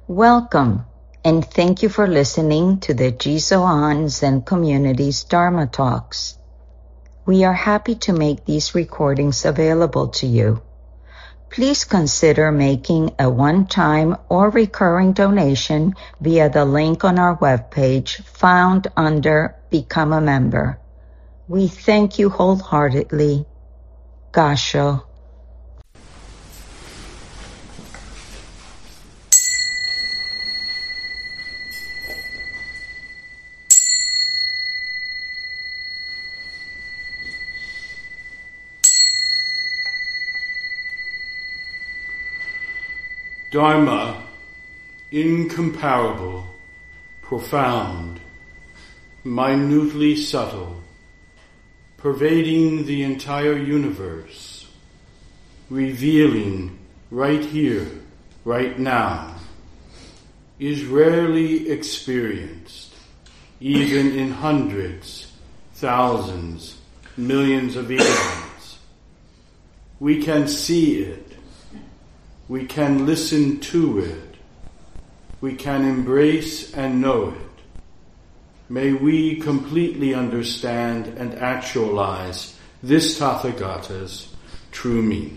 Welcome, and thank you for listening to the Jisoan Zen Community's Dharma Talks. We are happy to make these recordings available to you. Please consider making a one-time or recurring donation via the link on our webpage found under Become a Member. We thank you wholeheartedly. Gassho. Dharma, incomparable, profound, minutely subtle, pervading the entire universe, revealing right here, right now, is rarely experienced, even in hundreds, thousands, millions of eons. We can see it. We can listen to it. We can embrace and know it. May we completely understand and actualize this Tathagata's true meaning.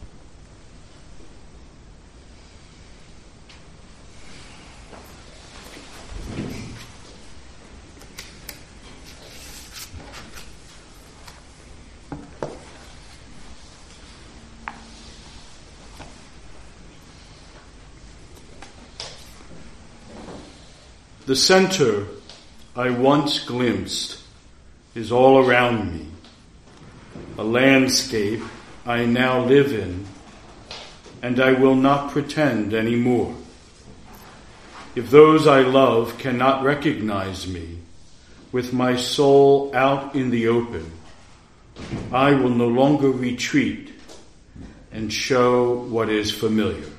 The center I once glimpsed is all around me, a landscape I now live in, and I will not pretend anymore. If those I love cannot recognize me, with my soul out in the open, I will no longer retreat and show what is familiar.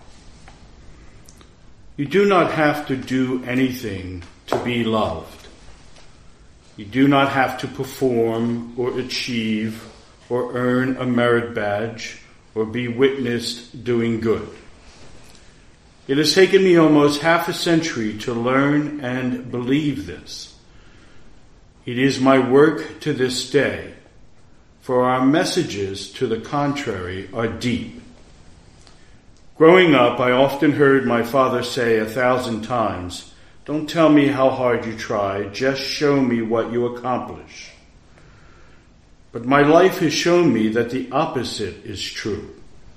You do not have to do anything to be loved. You do not have to perform or achieve or earn a merit badge or be witnessed doing good. It has taken me almost half a century to learn and believe this. It is my work to this day, for our messages to the contrary are deep. Growing up, I often heard my father say 1,000 times, "Don't tell me how hard you try, just show me what you accomplish." But my life has shown me that the opposite is true.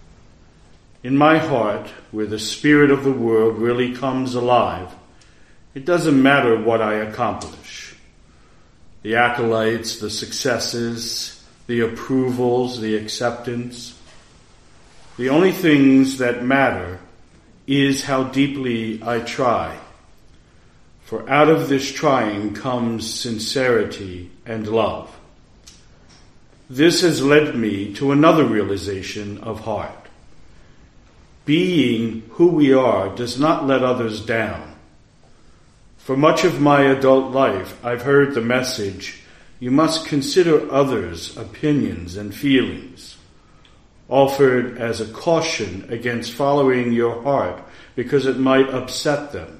In my heart, where the spirit of the world really comes alive, it doesn't matter what I accomplish. The accolades, the successes, the approvals, the acceptance. The only things that matter is how deeply I try. For out of this trying comes sincerity and love. This has led me to another realization of heart. Being who we are does not let others down. For much of my adult life, I've heard the message, you must consider others' opinions and feelings, offered as a caution against following your heart because it might upset them.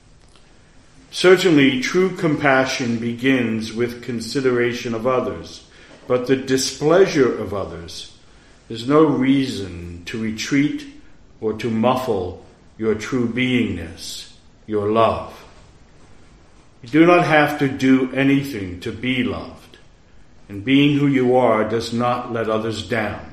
Certainly, true compassion begins with consideration of others, but the displeasure of others is no reason to retreat or to muffle your true beingness, your love. You do not have to do anything to be loved, and being who you are does not let others down.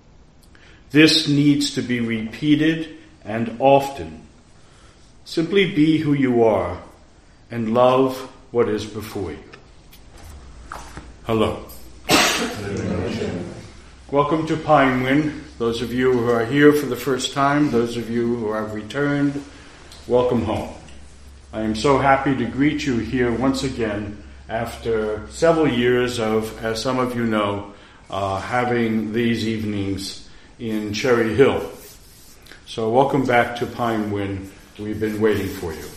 This needs to be repeated and often. Simply be who you are and love what is before you. Hello. Welcome to Pinewind. Those of you who are here for the first time, those of you who have returned, welcome home. I am so happy to greet you here once again after several years of, as some of you know, having these evenings in Cherry Hill. So welcome back to Pinewind. We've been waiting for you.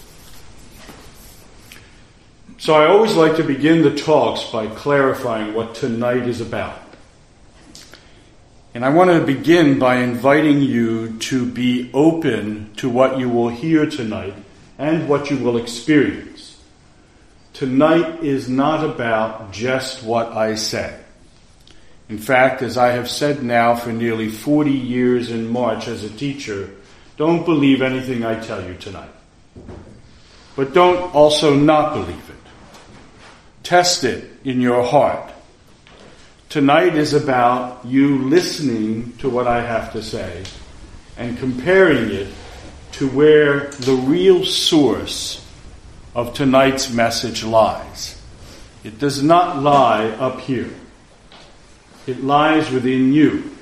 So I always like to begin the talks by clarifying what tonight is about. And I want to begin by inviting you to be open to what you will hear tonight and what you will experience. Tonight is not about just what I say. In fact, as I have said now for nearly 40 years in March as a teacher, don't believe anything I tell you tonight. But don't also not believe it. Test it in your heart. Tonight is about you listening to what I have to say and comparing it to where the real source of tonight's message lies. It does not lie up here. It lies within you.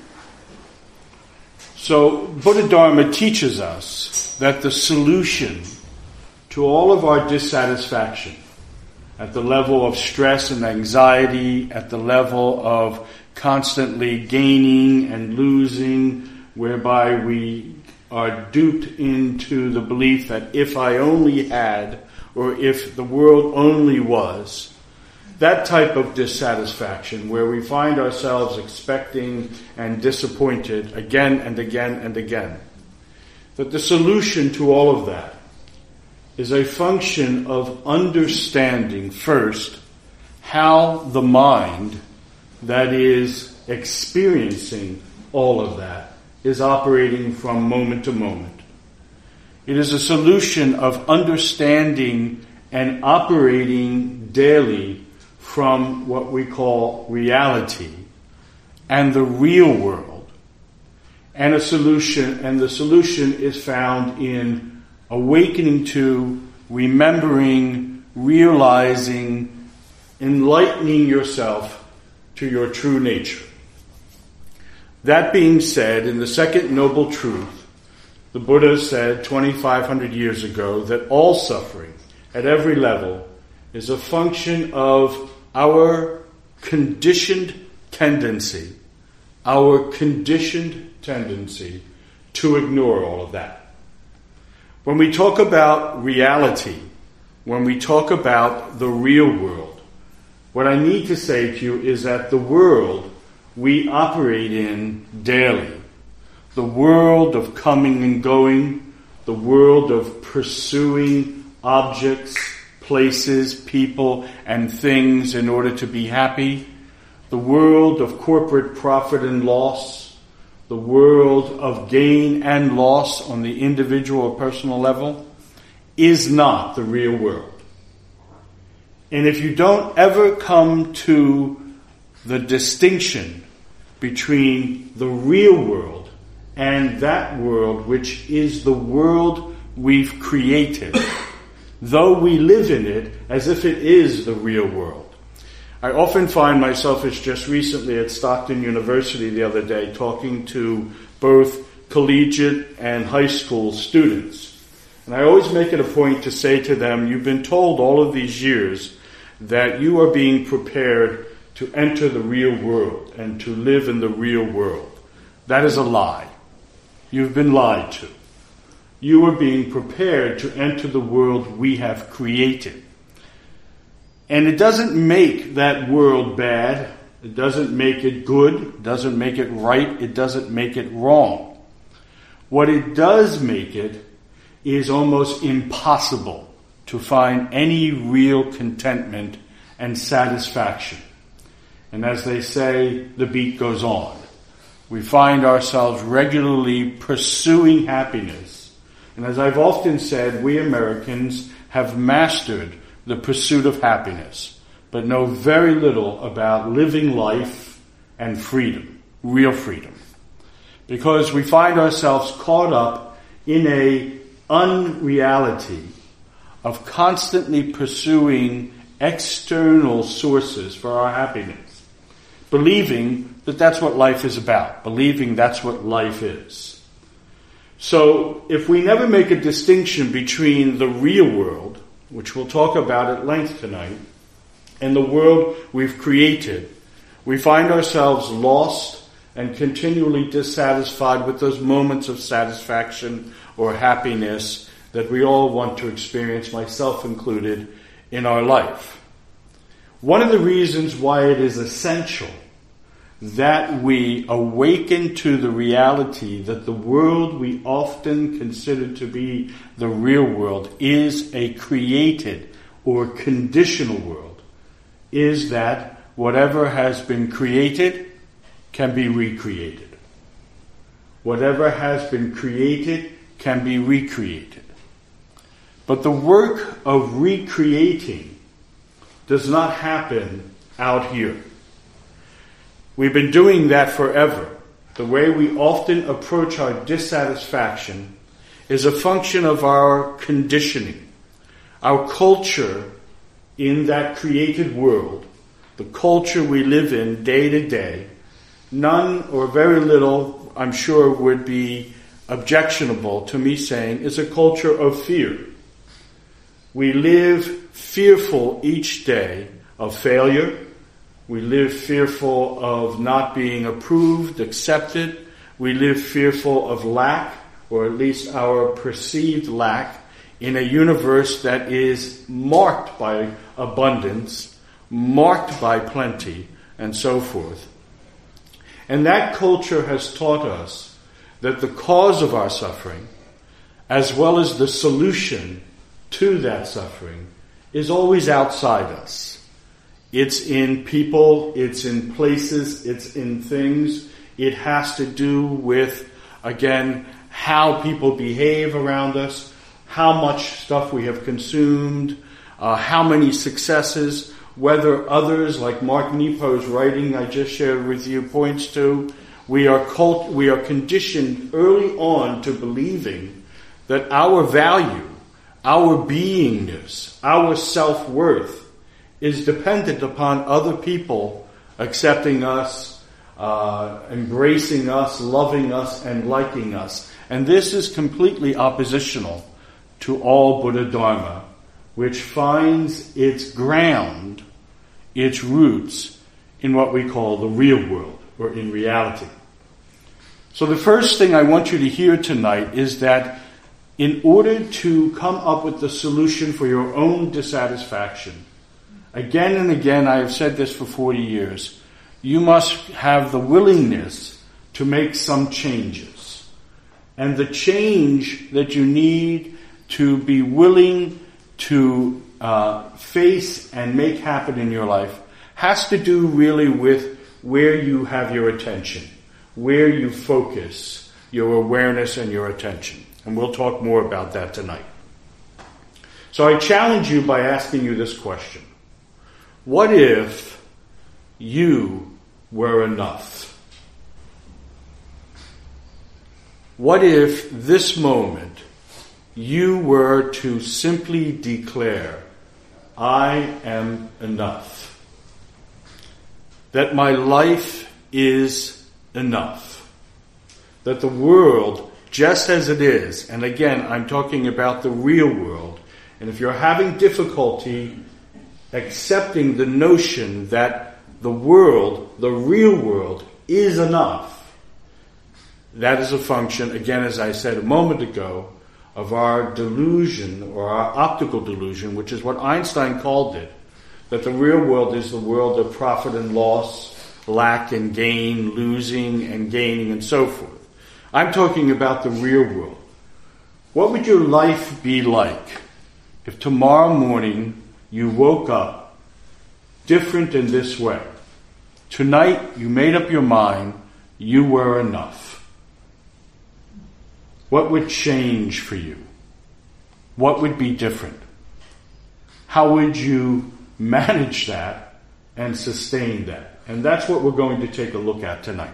So Buddha Dharma teaches us that the solution to all of our dissatisfaction at the level of stress and anxiety, at the level of constantly gaining and losing, whereby we are duped into the belief that if I only had, or if the world only was, that type of dissatisfaction where we find ourselves expecting and disappointed again and again and again, that the solution to all of that is a function of understanding first how the mind that is experiencing all of that is operating from moment to moment. It is a solution of understanding and operating daily from what we call reality and the real world. And the solution is found in awakening to, remembering, realizing, enlightening yourself to your true nature. That being said, in the second noble truth, the Buddha said 2,500 years ago that all suffering at every level is a function of our conditioned tendency to ignore all of that. When we talk about reality, when we talk about the real world, what I need to say to you is that the world we operate in daily, the world of coming and going, the world of pursuing objects, places, people, and things in order to be happy, the world of corporate profit and loss, the world of gain and loss on the individual or personal level, is not the real world. And if you don't ever come to the distinction between the real world and that world which is the world we've created, though we live in it as if it is the real world. I often find myself, as just recently at Stockton University the other day, talking to both collegiate and high school students. And I always make it a point to say to them, you've been told all of these years that you are being prepared to enter the real world and to live in the real world. That is a lie. You've been lied to. You are being prepared to enter the world we have created. And it doesn't make that world bad. It doesn't make it good. It doesn't make it right. It doesn't make it wrong. What it does make it is almost impossible to find any real contentment and satisfaction. And as they say, the beat goes on. We find ourselves regularly pursuing happiness. And as I've often said, we Americans have mastered the pursuit of happiness, but know very little about living life and freedom, real freedom. Because we find ourselves caught up in a unreality of constantly pursuing external sources for our happiness, believing that that's what life is about, believing that's what life is. So if we never make a distinction between the real world, which we'll talk about at length tonight, and the world we've created, we find ourselves lost and continually dissatisfied with those moments of satisfaction or happiness that we all want to experience, myself included, in our life. One of the reasons why it is essential that we awaken to the reality that the world we often consider to be the real world is a created or conditional world, is that whatever has been created can be recreated. Whatever has been created can be recreated. But the work of recreating does not happen out here. We've been doing that forever. The way we often approach our dissatisfaction is a function of our conditioning, our culture in that created world, the culture we live in day to day. None or very little, I'm sure, would be objectionable to me saying is a culture of fear. We live fearful each day of failure. We live fearful of not being approved, accepted. We live fearful of lack, or at least our perceived lack, in a universe that is marked by abundance, marked by plenty, and so forth. And that culture has taught us that the cause of our suffering, as well as the solution to that suffering, is always outside us. It's in people, it's in places, it's in things. It has to do with, again, how people behave around us, how much stuff we have consumed, how many successes, whether others, like Mark Nepo's writing I just shared with you, points to. We are conditioned early on to believing that our value, our beingness, our self-worth is dependent upon other people accepting us, embracing us, loving us, and liking us. And this is completely oppositional to all Buddha Dharma, which finds its ground, its roots, in what we call the real world, or in reality. So the first thing I want you to hear tonight is that in order to come up with the solution for your own dissatisfaction, again and again, I have said this for 40 years, you must have the willingness to make some changes. And the change that you need to be willing to face and make happen in your life has to do really with where you have your attention, where you focus your awareness and your attention. And we'll talk more about that tonight. So I challenge you by asking you this question. What if you were enough? What if this moment you were to simply declare, I am enough. That my life is enough. That the world, just as it is, and again, I'm talking about the real world, and if you're having difficulty accepting the notion that the world, the real world, is enough, that is a function, again, as I said a moment ago, of our delusion, or our optical delusion, which is what Einstein called it, that the real world is the world of profit and loss, lack and gain, losing and gaining, and so forth. I'm talking about the real world. What would your life be like if tomorrow morning you woke up different in this way? Tonight you made up your mind you were enough. What would change for you? What would be different? How would you manage that and sustain that? And that's what we're going to take a look at tonight.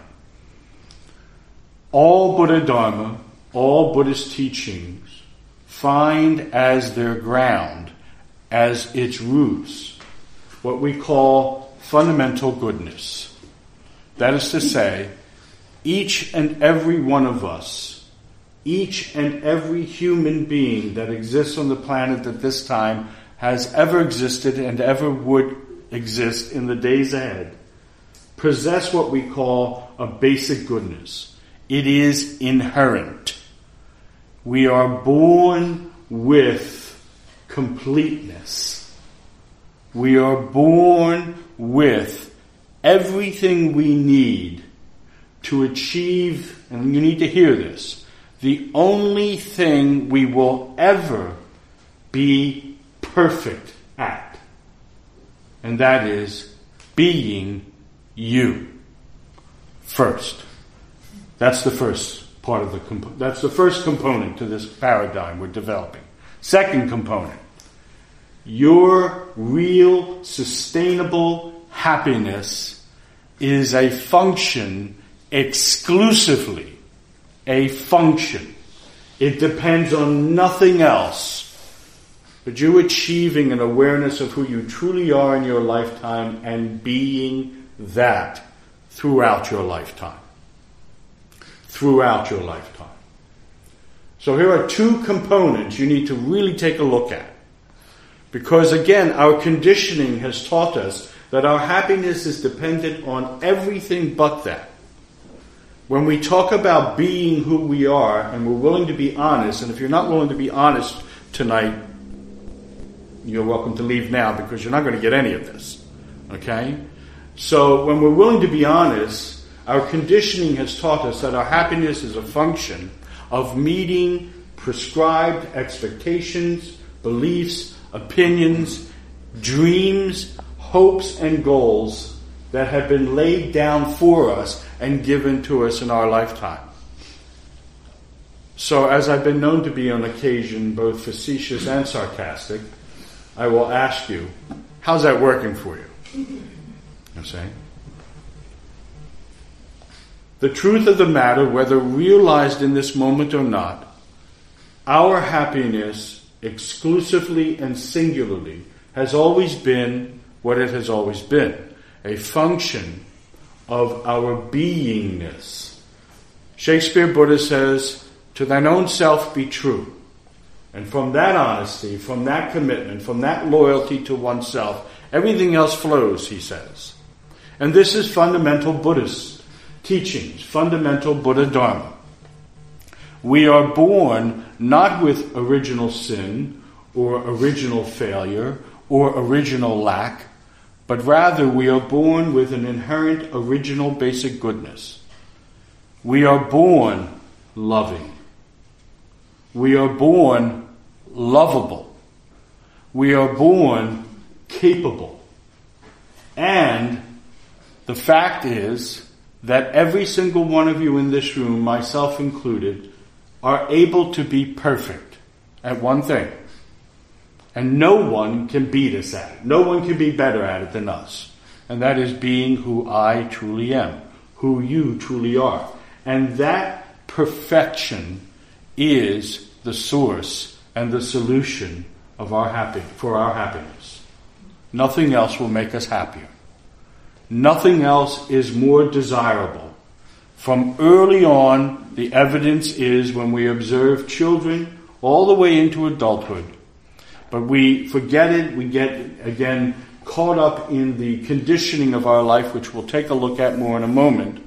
All Buddha Dharma, all Buddhist teachings find as their ground, as its roots, what we call fundamental goodness. That is to say, each and every one of us, each and every human being that exists on the planet at this time has ever existed and ever would exist in the days ahead, possess what we call a basic goodness. It is inherent. We are born with completeness. We are born with everything we need to achieve, and you need to hear this, the only thing we will ever be perfect at. And that is being you first. That's the first part of that's the first component to this paradigm we're developing. Second component, your real sustainable happiness is a function, exclusively a function. It depends on nothing else but you achieving an awareness of who you truly are in your lifetime and being that throughout your lifetime. Throughout your lifetime. So here are two components you need to really take a look at. Because again, our conditioning has taught us that our happiness is dependent on everything but that. When we talk about being who we are and we're willing to be honest, and if you're not willing to be honest tonight, you're welcome to leave now because you're not going to get any of this. Okay? So when we're willing to be honest, our conditioning has taught us that our happiness is a function of meeting prescribed expectations, beliefs, opinions, dreams, hopes, and goals that have been laid down for us and given to us in our lifetime. So as I've been known to be on occasion both facetious and sarcastic, I will ask you, how's that working for you? You see? The truth of the matter, whether realized in this moment or not, our happiness exclusively and singularly has always been what it has always been, a function of our beingness. Shakespeare Buddha says, "To thine own self be true." And from that honesty, from that commitment, from that loyalty to oneself, everything else flows, he says. And this is fundamental Buddhist teachings, fundamental Buddha Dharma. We are born not with original sin or original failure or original lack, but rather we are born with an inherent original basic goodness. We are born loving. We are born lovable. We are born capable. And the fact is that every single one of you in this room, myself included, are able to be perfect at one thing. And no one can beat us at it. No one can be better at it than us. And that is being who I truly am, who you truly are. And that perfection is the source and the solution of our happiness. Nothing else will make us happier. Nothing else is more desirable. From early on, the evidence is when we observe children all the way into adulthood. But we forget it, we get, again, caught up in the conditioning of our life, which we'll take a look at more in a moment.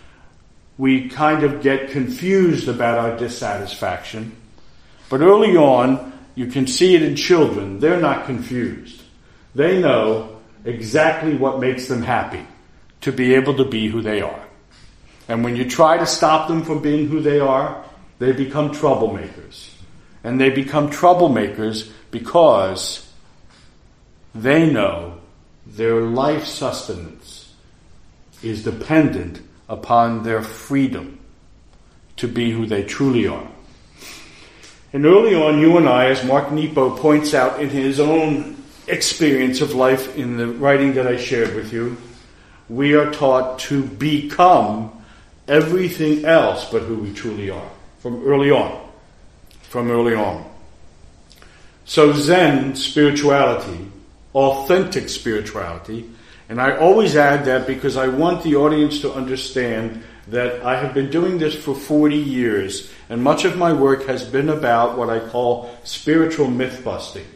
We kind of get confused about our dissatisfaction. But early on, you can see it in children. They're not confused. They know exactly what makes them happy, to be able to be who they are. And when you try to stop them from being who they are, they become troublemakers. And they become troublemakers because they know their life sustenance is dependent upon their freedom to be who they truly are. And early on, you and I, as Mark Nepo points out in his own experience of life in the writing that I shared with you, we are taught to become everything else but who we truly are from early on. From early on. So Zen spirituality, authentic spirituality, and I always add that because I want the audience to understand that I have been doing this for 40 years, and much of my work has been about what I call spiritual myth-busting.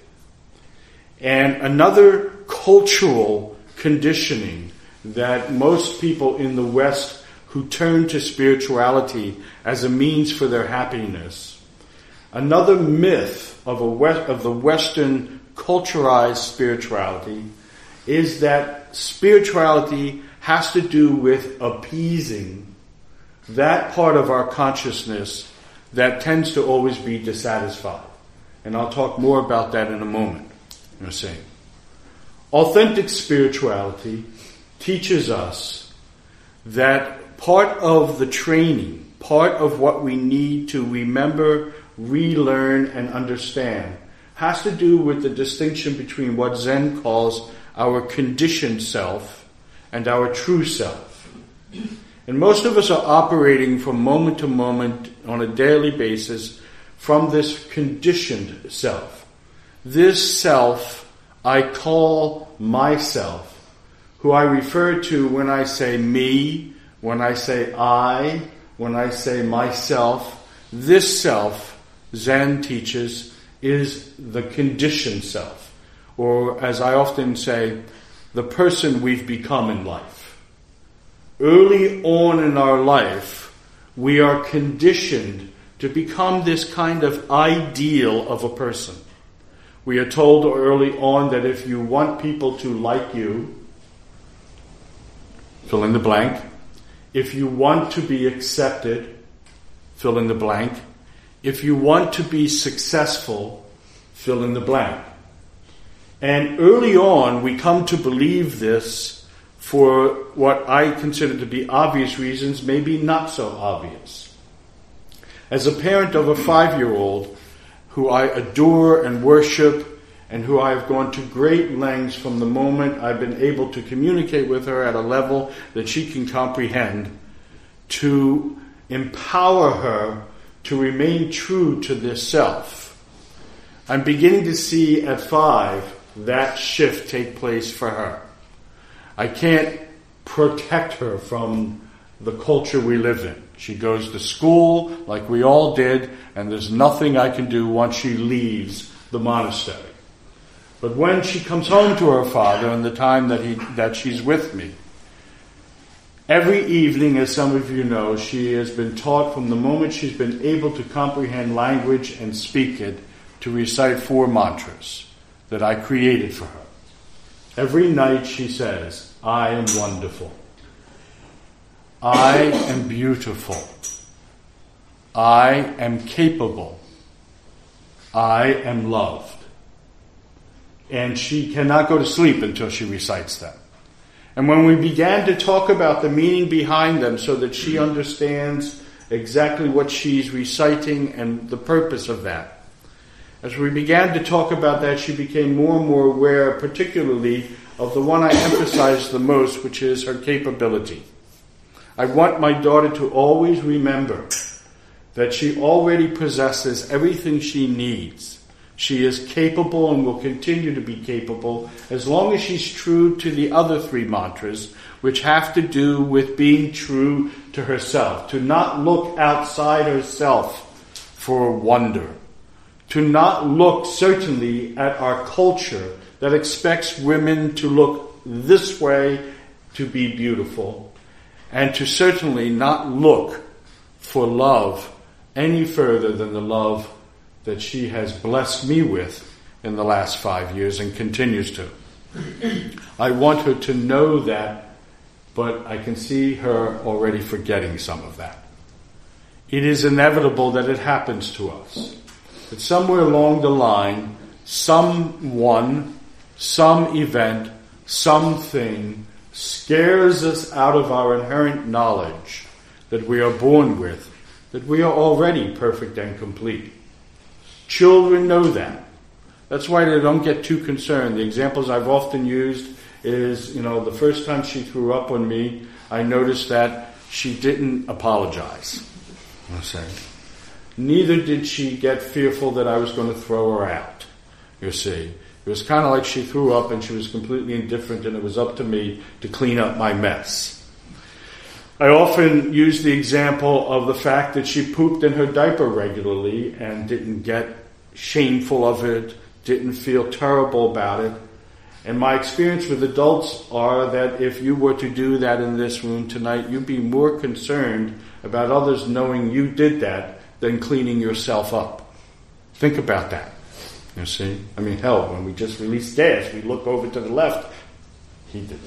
And another cultural conditioning that most people in the West who turn to spirituality as a means for their happiness, another myth of the Western culturalized spirituality is that spirituality has to do with appeasing that part of our consciousness that tends to always be dissatisfied. And I'll talk more about that in a moment. You see, authentic spirituality teaches us that part of the training, part of what we need to remember, relearn, and understand has to do with the distinction between what Zen calls our conditioned self and our true self. And most of us are operating from moment to moment on a daily basis from this conditioned self. This self I call myself, who I refer to when I say me, when I say I, when I say myself. This self, Zen teaches, is the conditioned self, or as I often say, the person we've become in life. Early on in our life, we are conditioned to become this kind of ideal of a person. We are told early on that if you want people to like you, fill in the blank. If you want to be accepted, fill in the blank. If you want to be successful, fill in the blank. And early on, we come to believe this for what I consider to be obvious reasons, maybe not so obvious. As a parent of a 5-year-old who I adore and worship, and who I have gone to great lengths from the moment I've been able to communicate with her at a level that she can comprehend, to empower her to remain true to this self. I'm beginning to see at 5 that shift take place for her. I can't protect her from the culture we live in. She goes to school like we all did, and there's nothing I can do once she leaves the monastery. But when she comes home to her father and the time that she's with me, every evening, as some of you know, she has been taught from the moment she's been able to comprehend language and speak it to recite 4 mantras that I created for her. Every night she says, I am wonderful. I am beautiful. I am capable. I am loved. And she cannot go to sleep until she recites them. And when we began to talk about the meaning behind them so that she understands exactly what she's reciting and the purpose of that, as we began to talk about that, she became more and more aware, particularly of the one I emphasize the most, which is her capability. I want my daughter to always remember that she already possesses everything she needs. She is capable and will continue to be capable as long as she's true to the other 3 mantras, which have to do with being true to herself, to not look outside herself for wonder, to not look certainly at our culture that expects women to look this way to be beautiful, and to certainly not look for love any further than the love that she has blessed me with in the last 5 years and continues to. I want her to know that, but I can see her already forgetting some of that. It is inevitable that it happens to us. That somewhere along the line, someone, some event, something scares us out of our inherent knowledge that we are born with, that we are already perfect and complete. Children know that. That's why they don't get too concerned. The examples I've often used is, the first time she threw up on me, I noticed that she didn't apologize. Neither did she get fearful that I was going to throw her out. You see, it was kind of like she threw up and she was completely indifferent, and it was up to me to clean up my mess. I often use the example of the fact that she pooped in her diaper regularly and didn't get shameful of it, didn't feel terrible about it. And my experience with adults are that if you were to do that in this room tonight, you'd be more concerned about others knowing you did that than cleaning yourself up. Think about that. You see? Hell, when we just release gas, we look over to the left. He did.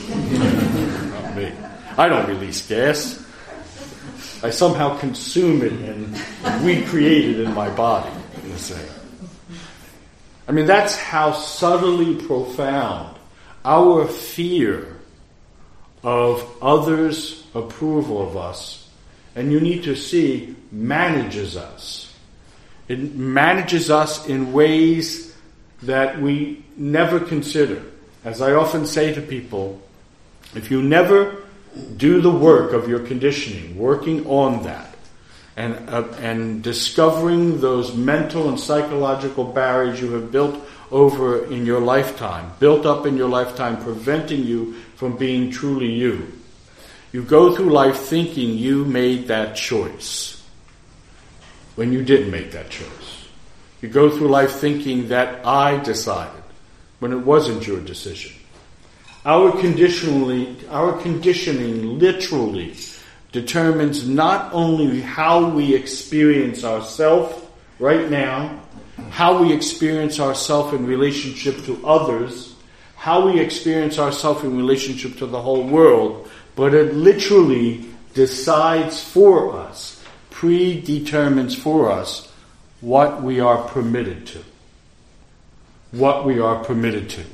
Not me. I don't release gas. I somehow consume it and recreate it in my body, you say. I mean, that's how subtly profound our fear of others' approval of us, and you need to see, manages us. It manages us in ways that we never consider. As I often say to people, if you never do the work of your conditioning, working on that, and discovering those mental and psychological barriers you have built over in your lifetime, built up in your lifetime, preventing you from being truly you. You go through life thinking you made that choice when you didn't make that choice. You go through life thinking that I decided when it wasn't your decision. Our conditioning literally determines not only how we experience ourselves right now, how we experience ourselves in relationship to others, how we experience ourselves in relationship to the whole world, but it literally decides for us, predetermines for us what we are permitted to. What we are permitted to.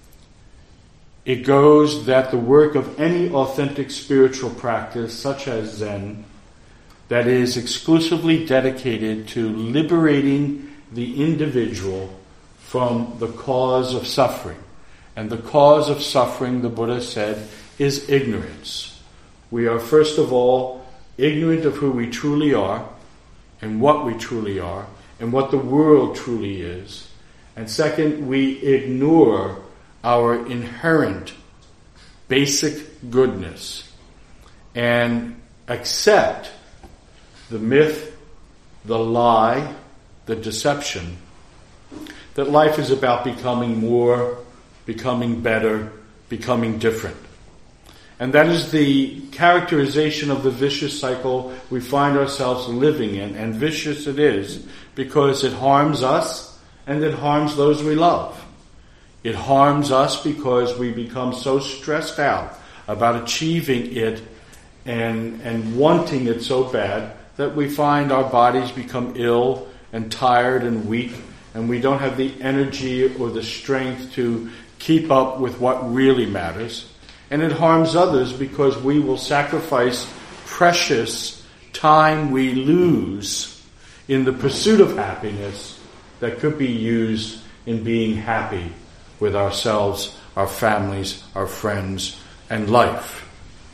It goes that the work of any authentic spiritual practice, such as Zen, that is exclusively dedicated to liberating the individual from the cause of suffering. And the cause of suffering, the Buddha said, is ignorance. We are, first of all, ignorant of who we truly are, and what we truly are, and what the world truly is. And second, we ignore our inherent basic goodness and accept the myth, the lie, the deception that life is about becoming more, becoming better, becoming different. And that is the characterization of the vicious cycle we find ourselves living in. And vicious it is because it harms us and it harms those we love. It harms us because we become so stressed out about achieving it and wanting it so bad that we find our bodies become ill and tired and weak, and we don't have the energy or the strength to keep up with what really matters. And it harms others because we will sacrifice precious time we lose in the pursuit of happiness that could be used in being happy with ourselves, our families, our friends, and life.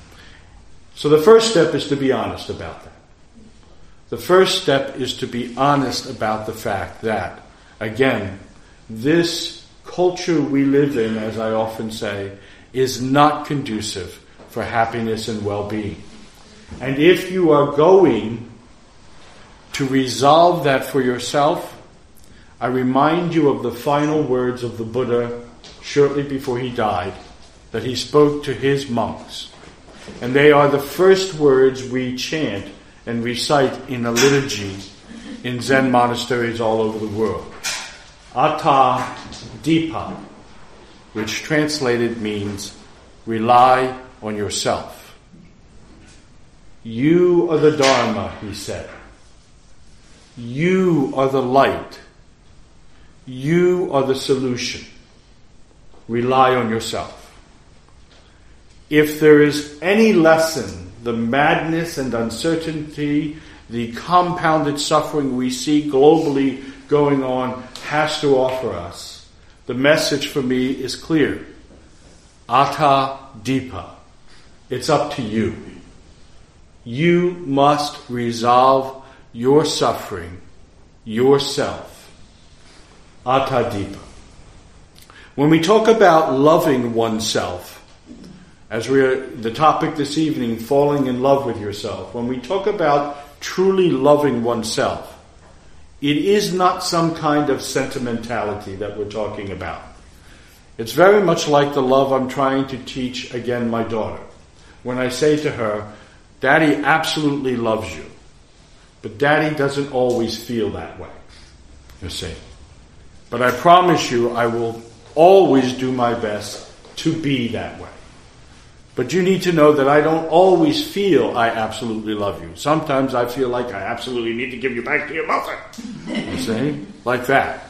So the first step is to be honest about that. The first step is to be honest about the fact that, again, this culture we live in, as I often say, is not conducive for happiness and well-being. And if you are going to resolve that for yourself, I remind you of the final words of the Buddha shortly before he died, that he spoke to his monks. And they are the first words we chant and recite in a liturgy in Zen monasteries all over the world. Atta Dipa, which translated means rely on yourself. You are the Dharma, he said. You are the light. You are the solution. Rely on yourself. If there is any lesson, the madness and uncertainty, the compounded suffering we see globally going on has to offer us, the message for me is clear. Atta Dipa. It's up to you. You must resolve your suffering yourself. Atta Dipa. When we talk about loving oneself, as the topic this evening, falling in love with yourself, when we talk about truly loving oneself, it is not some kind of sentimentality that we're talking about. It's very much like the love I'm trying to teach, again, my daughter. When I say to her, Daddy absolutely loves you, but Daddy doesn't always feel that way, you see. But I promise you, I will always do my best to be that way. But you need to know that I don't always feel I absolutely love you. Sometimes I feel like I absolutely need to give you back to your mother. You see? Like that.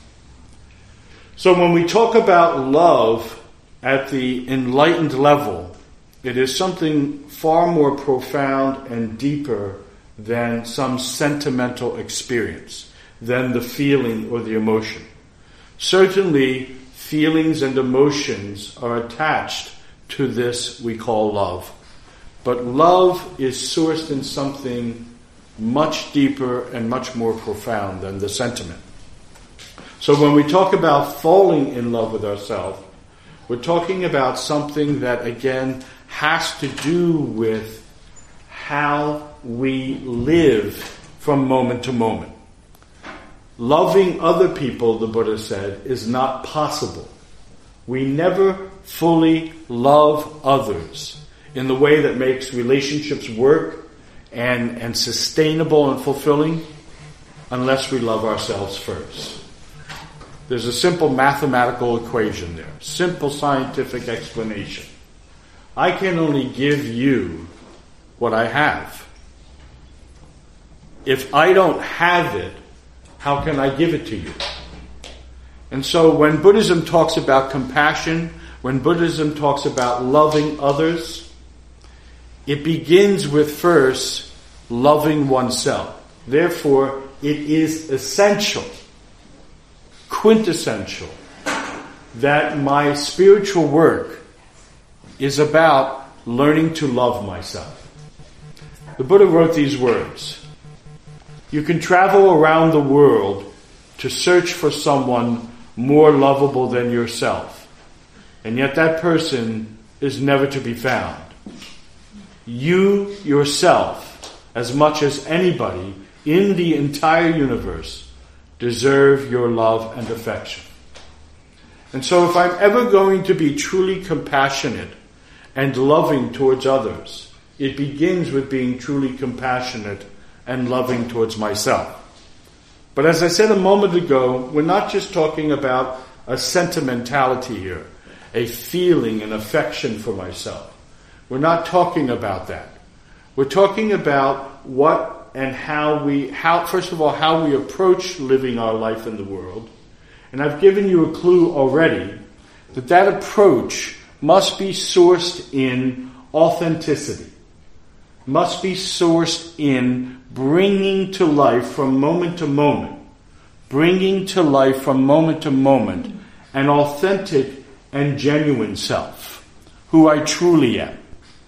So when we talk about love at the enlightened level, it is something far more profound and deeper than some sentimental experience, than the feeling or the emotion. Certainly, feelings and emotions are attached to this we call love. But love is sourced in something much deeper and much more profound than the sentiment. So when we talk about falling in love with ourselves, we're talking about something that, again, has to do with how we live from moment to moment. Loving other people, the Buddha said, is not possible. We never fully love others in the way that makes relationships work and sustainable and fulfilling unless we love ourselves first. There's a simple mathematical equation there, simple scientific explanation. I can only give you what I have. If I don't have it, how can I give it to you? And so when Buddhism talks about compassion, when Buddhism talks about loving others, it begins with first loving oneself. Therefore, it is essential, quintessential, that my spiritual work is about learning to love myself. The Buddha wrote these words: you can travel around the world to search for someone more lovable than yourself, and yet that person is never to be found. You yourself, as much as anybody in the entire universe, deserve your love and affection. And so if I'm ever going to be truly compassionate and loving towards others, it begins with being truly compassionate and loving towards myself. But as I said a moment ago, we're not just talking about a sentimentality here, a feeling, an affection for myself. We're not talking about that. We're talking about what and how we approach living our life in the world. And I've given you a clue already that approach must be sourced in authenticity, must be sourced in bringing to life from moment to moment, an authentic and genuine self, who I truly am.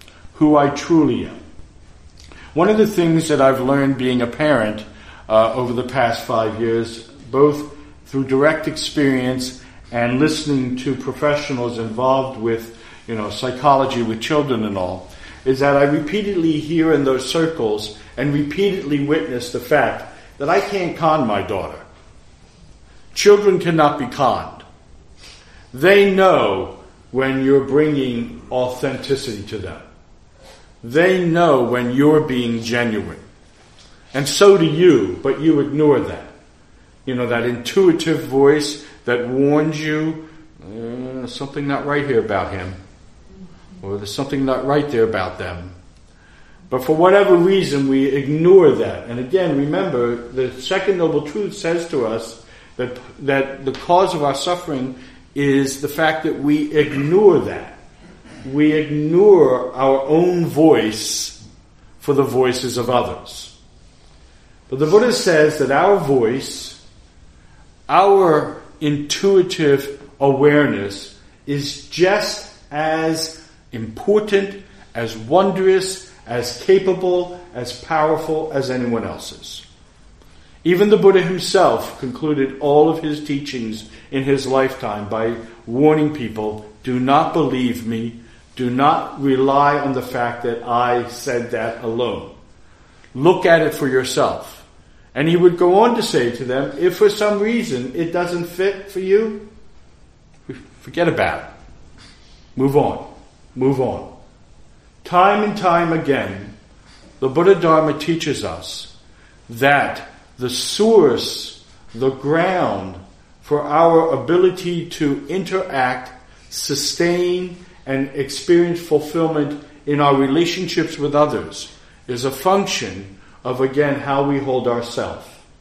One of the things that I've learned being a parent over the past 5 years, both through direct experience and listening to professionals involved with, psychology with children and all, is that I repeatedly hear in those circles and repeatedly witness the fact that I can't con my daughter. Children cannot be conned. They know when you're bringing authenticity to them. They know when you're being genuine. And so do you, but you ignore that. That intuitive voice that warns you, there's something not right here about him. Or there's something not right there about them. But for whatever reason, we ignore that. And again, remember, the Second Noble Truth says to us that the cause of our suffering is the fact that we ignore that. We ignore our own voice for the voices of others. But the Buddha says that our voice, our intuitive awareness, is just as important, as wondrous, as capable, as powerful as anyone else's. Even the Buddha himself concluded all of his teachings in his lifetime by warning people, do not believe me, do not rely on the fact that I said that alone. Look at it for yourself. And he would go on to say to them, if for some reason it doesn't fit for you, forget about it. Move on. Time and time again, the Buddha Dharma teaches us that the source, the ground for our ability to interact sustain, and experience fulfillment in our relationships with others is a function of, again, how we hold ourselves,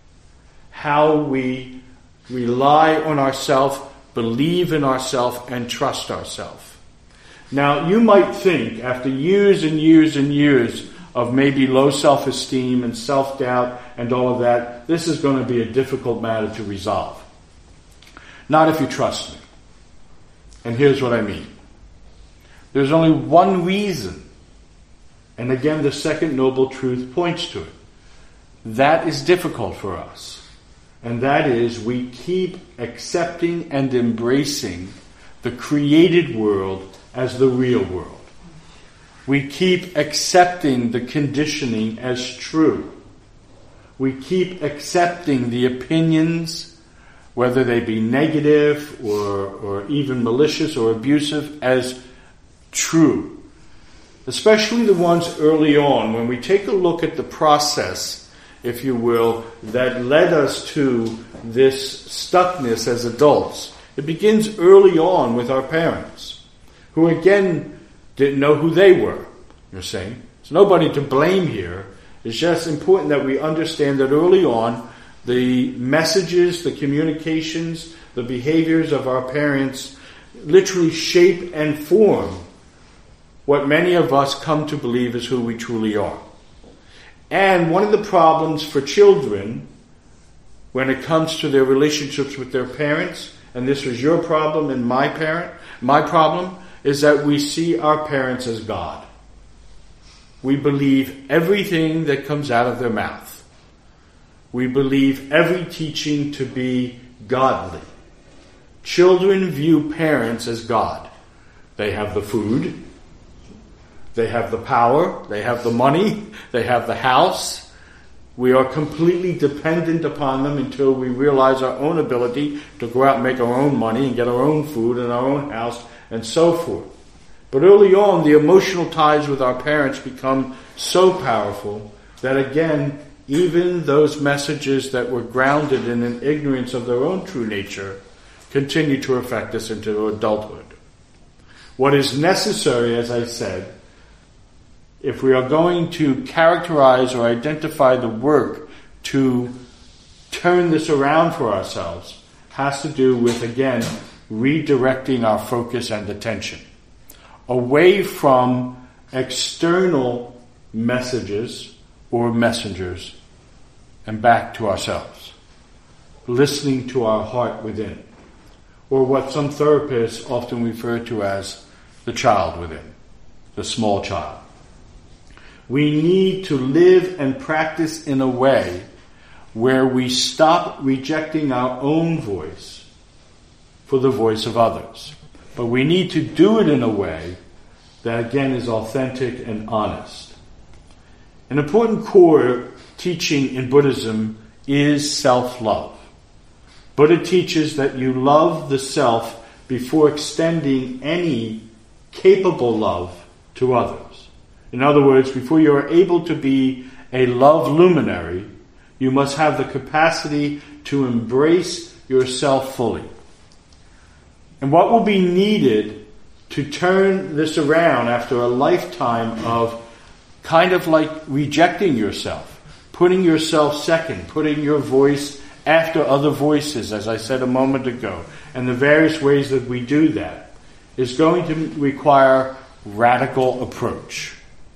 how we rely on ourselves, believe in ourselves, and trust ourselves. Now, you might think, after years and years and years of maybe low self-esteem and self-doubt and all of that, this is going to be a difficult matter to resolve. Not if you trust me. And here's what I mean. There's only one reason, and again the second noble truth points to it, that is difficult for us. And that is, we keep accepting and embracing the created world as the real world. We keep accepting the conditioning as true. We keep accepting the opinions, whether they be negative or even malicious or abusive, as true. Especially the ones early on, when we take a look at the process, if you will, that led us to this stuckness as adults. It begins early on with our parents, who again didn't know who they were, you're saying. There's nobody to blame here. It's just important that we understand that early on, the messages, the communications, the behaviors of our parents literally shape and form what many of us come to believe is who we truly are. And one of the problems for children when it comes to their relationships with their parents, and this was your problem and my problem, is that we see our parents as God. We believe everything that comes out of their mouth. We believe every teaching to be godly. Children view parents as God. They have the food, they have the power, they have the money, they have the house. We are completely dependent upon them until we realize our own ability to go out and make our own money and get our own food and our own house and so forth. But early on, the emotional ties with our parents become so powerful that again, even those messages that were grounded in an ignorance of their own true nature continue to affect us into adulthood. What is necessary, as I said, if we are going to characterize or identify the work to turn this around for ourselves, has to do with, again, redirecting our focus and attention away from external messages or messengers and back to ourselves, listening to our heart within, or what some therapists often refer to as the child within, the small child. We need to live and practice in a way where we stop rejecting our own voice for the voice of others. But we need to do it in a way that, again, is authentic and honest. An important core teaching in Buddhism is self-love. Buddha teaches that you love the self before extending any capable love to others. In other words, before you are able to be a love luminary, you must have the capacity to embrace yourself fully. And what will be needed to turn this around after a lifetime of kind of like rejecting yourself, putting yourself second, putting your voice after other voices, as I said a moment ago, and the various ways that we do that, is going to require radical approach.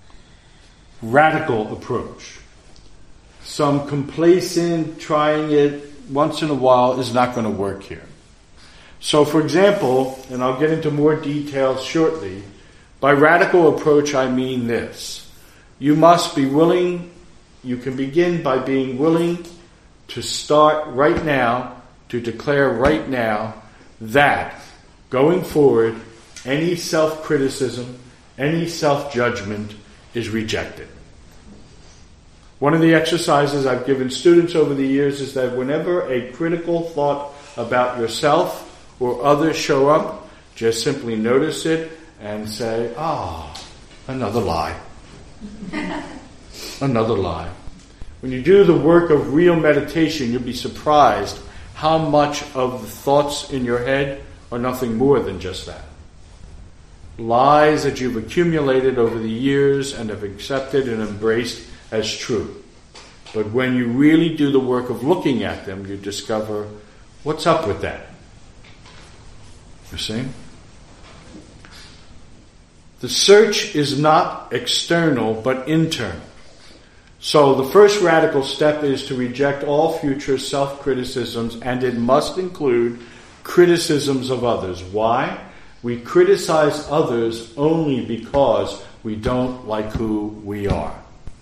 Radical approach. Some complacent trying it once in a while is not going to work here. So, for example, and I'll get into more details shortly, by radical approach I mean this. You must be willing, you can begin by being willing to start right now, to declare right now that going forward, any self-criticism, any self-judgment is rejected. One of the exercises I've given students over the years is that whenever a critical thought about yourself or others show up, just simply notice it and say, another lie. Another lie. When you do the work of real meditation, you'll be surprised how much of the thoughts in your head are nothing more than just that. lies that you've accumulated over the years and have accepted and embraced as true. But when you really do the work of looking at them, you discover what's up with that. You see? The search is not external, but internal. So the first radical step is to reject all future self-criticisms, and it must include criticisms of others. Why? We criticize others only because we don't like who we are.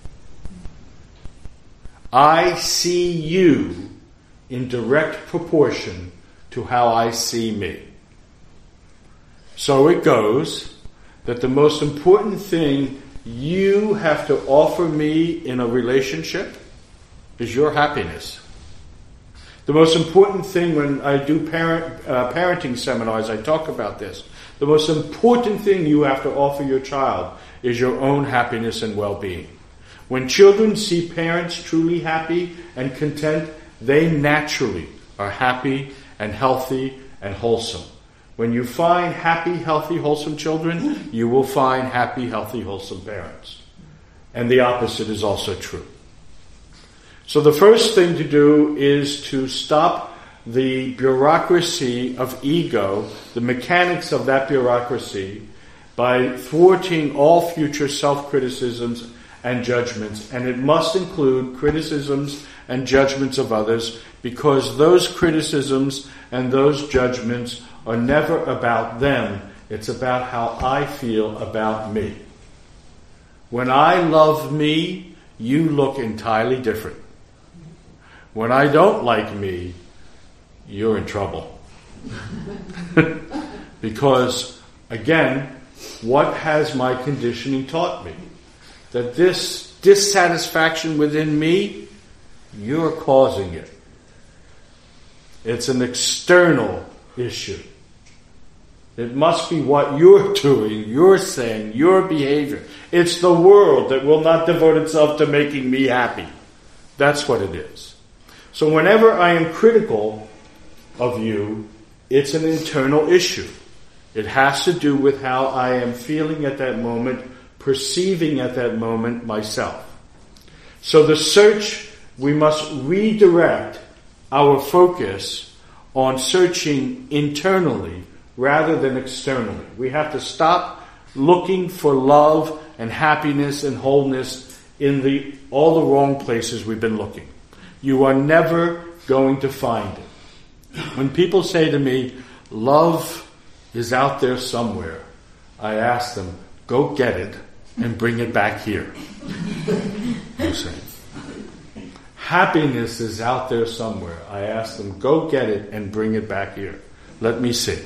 I see you in direct proportion to how I see me. So it goes that the most important thing you have to offer me in a relationship is your happiness. The most important thing when I do parenting seminars, I talk about this. The most important thing you have to offer your child is your own happiness and well-being. When children see parents truly happy and content, they naturally are happy and healthy and wholesome. When you find happy, healthy, wholesome children, you will find happy, healthy, wholesome parents. And the opposite is also true. So the first thing to do is to stop the bureaucracy of ego, the mechanics of that bureaucracy, by thwarting all future self-criticisms and judgments. And it must include criticisms and judgments of others, because those criticisms and those judgments are never about them. It's about how I feel about me. When I love me, you look entirely different. When I don't like me, you're in trouble. Because, again, what has my conditioning taught me? That this dissatisfaction within me, you're causing it. It's an external issue. It must be what you're doing, you're saying, your behavior. It's the world that will not devote itself to making me happy. That's what it is. So whenever I am critical of you, it's an internal issue. It has to do with how I am feeling at that moment, perceiving at that moment myself. So the search, we must redirect our focus on searching internally rather than externally. We have to stop looking for love and happiness and wholeness in all the wrong places we've been looking. You are never going to find it. When people say to me, love is out there somewhere, I ask them, go get it and bring it back here. You say, happiness is out there somewhere. I ask them, go get it and bring it back here. Let me see.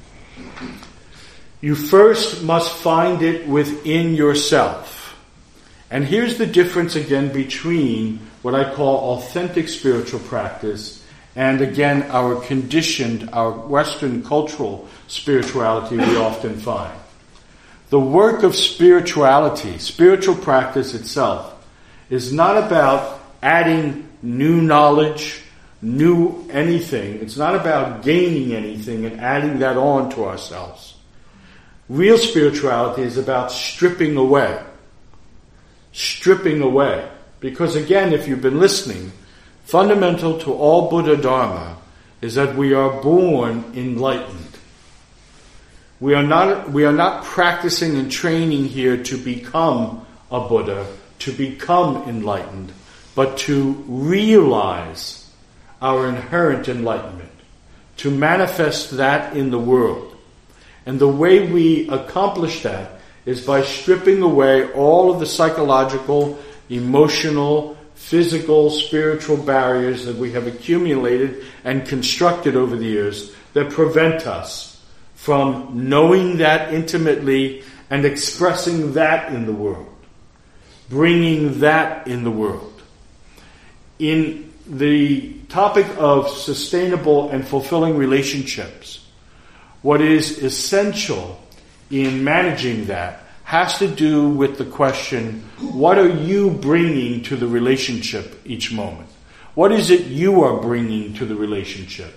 You first must find it within yourself. And here's the difference again between what I call authentic spiritual practice and again our conditioned, our Western cultural spirituality we often find. The work of spirituality, spiritual practice itself, is not about adding new knowledge, new anything. It's not about gaining anything and adding that on to ourselves. Real spirituality is about stripping away. Stripping away. Because again, if you've been listening, fundamental to all Buddha Dharma is that we are born enlightened. We are not practicing and training here to become a Buddha, to become enlightened, but to realize our inherent enlightenment, to manifest that in the world. And the way we accomplish that is by stripping away all of the psychological, emotional, physical, spiritual barriers that we have accumulated and constructed over the years that prevent us from knowing that intimately and expressing that in the world, bringing that in the world. In the topic of sustainable and fulfilling relationships, what is essential in managing that has to do with the question, what are you bringing to the relationship each moment? What is it you are bringing to the relationship?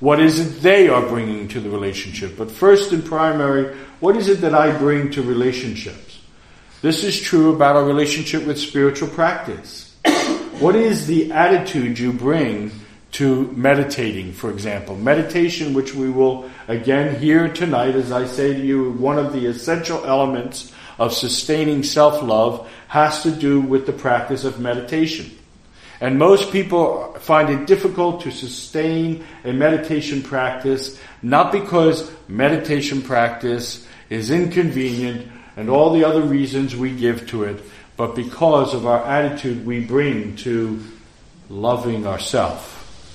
what is it they are bringing to the relationship. But first and primary, what is it that I bring to relationships? This is true about our relationship with spiritual practice. What is the attitude you bring to meditating, for example? Meditation, which we will again hear tonight, as I say to you, one of the essential elements of sustaining self-love has to do with the practice of meditation. And most people find it difficult to sustain a meditation practice, not because meditation practice is inconvenient and all the other reasons we give to it, but because of our attitude we bring to loving ourselves.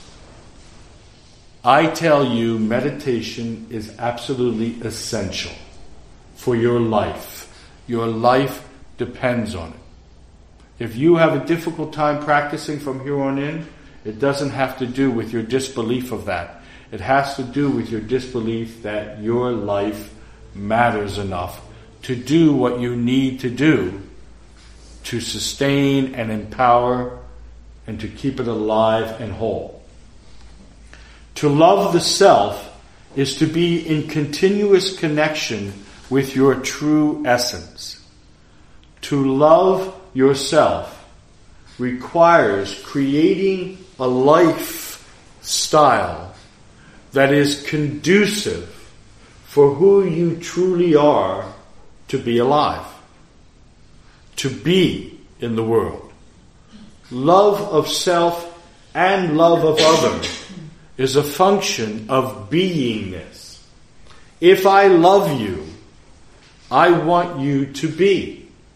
I tell you, meditation is absolutely essential for your life. Your life depends on it. If you have a difficult time practicing from here on in, it doesn't have to do with your disbelief of that. It has to do with your disbelief that your life matters enough to do what you need to do to sustain and empower and to keep it alive and whole. To love the self is to be in continuous connection with your true essence. To love yourself requires creating a lifestyle that is conducive for who you truly are to be alive, to be in the world. Love of self and love of others is a function of beingness. If I love you, I want you to be.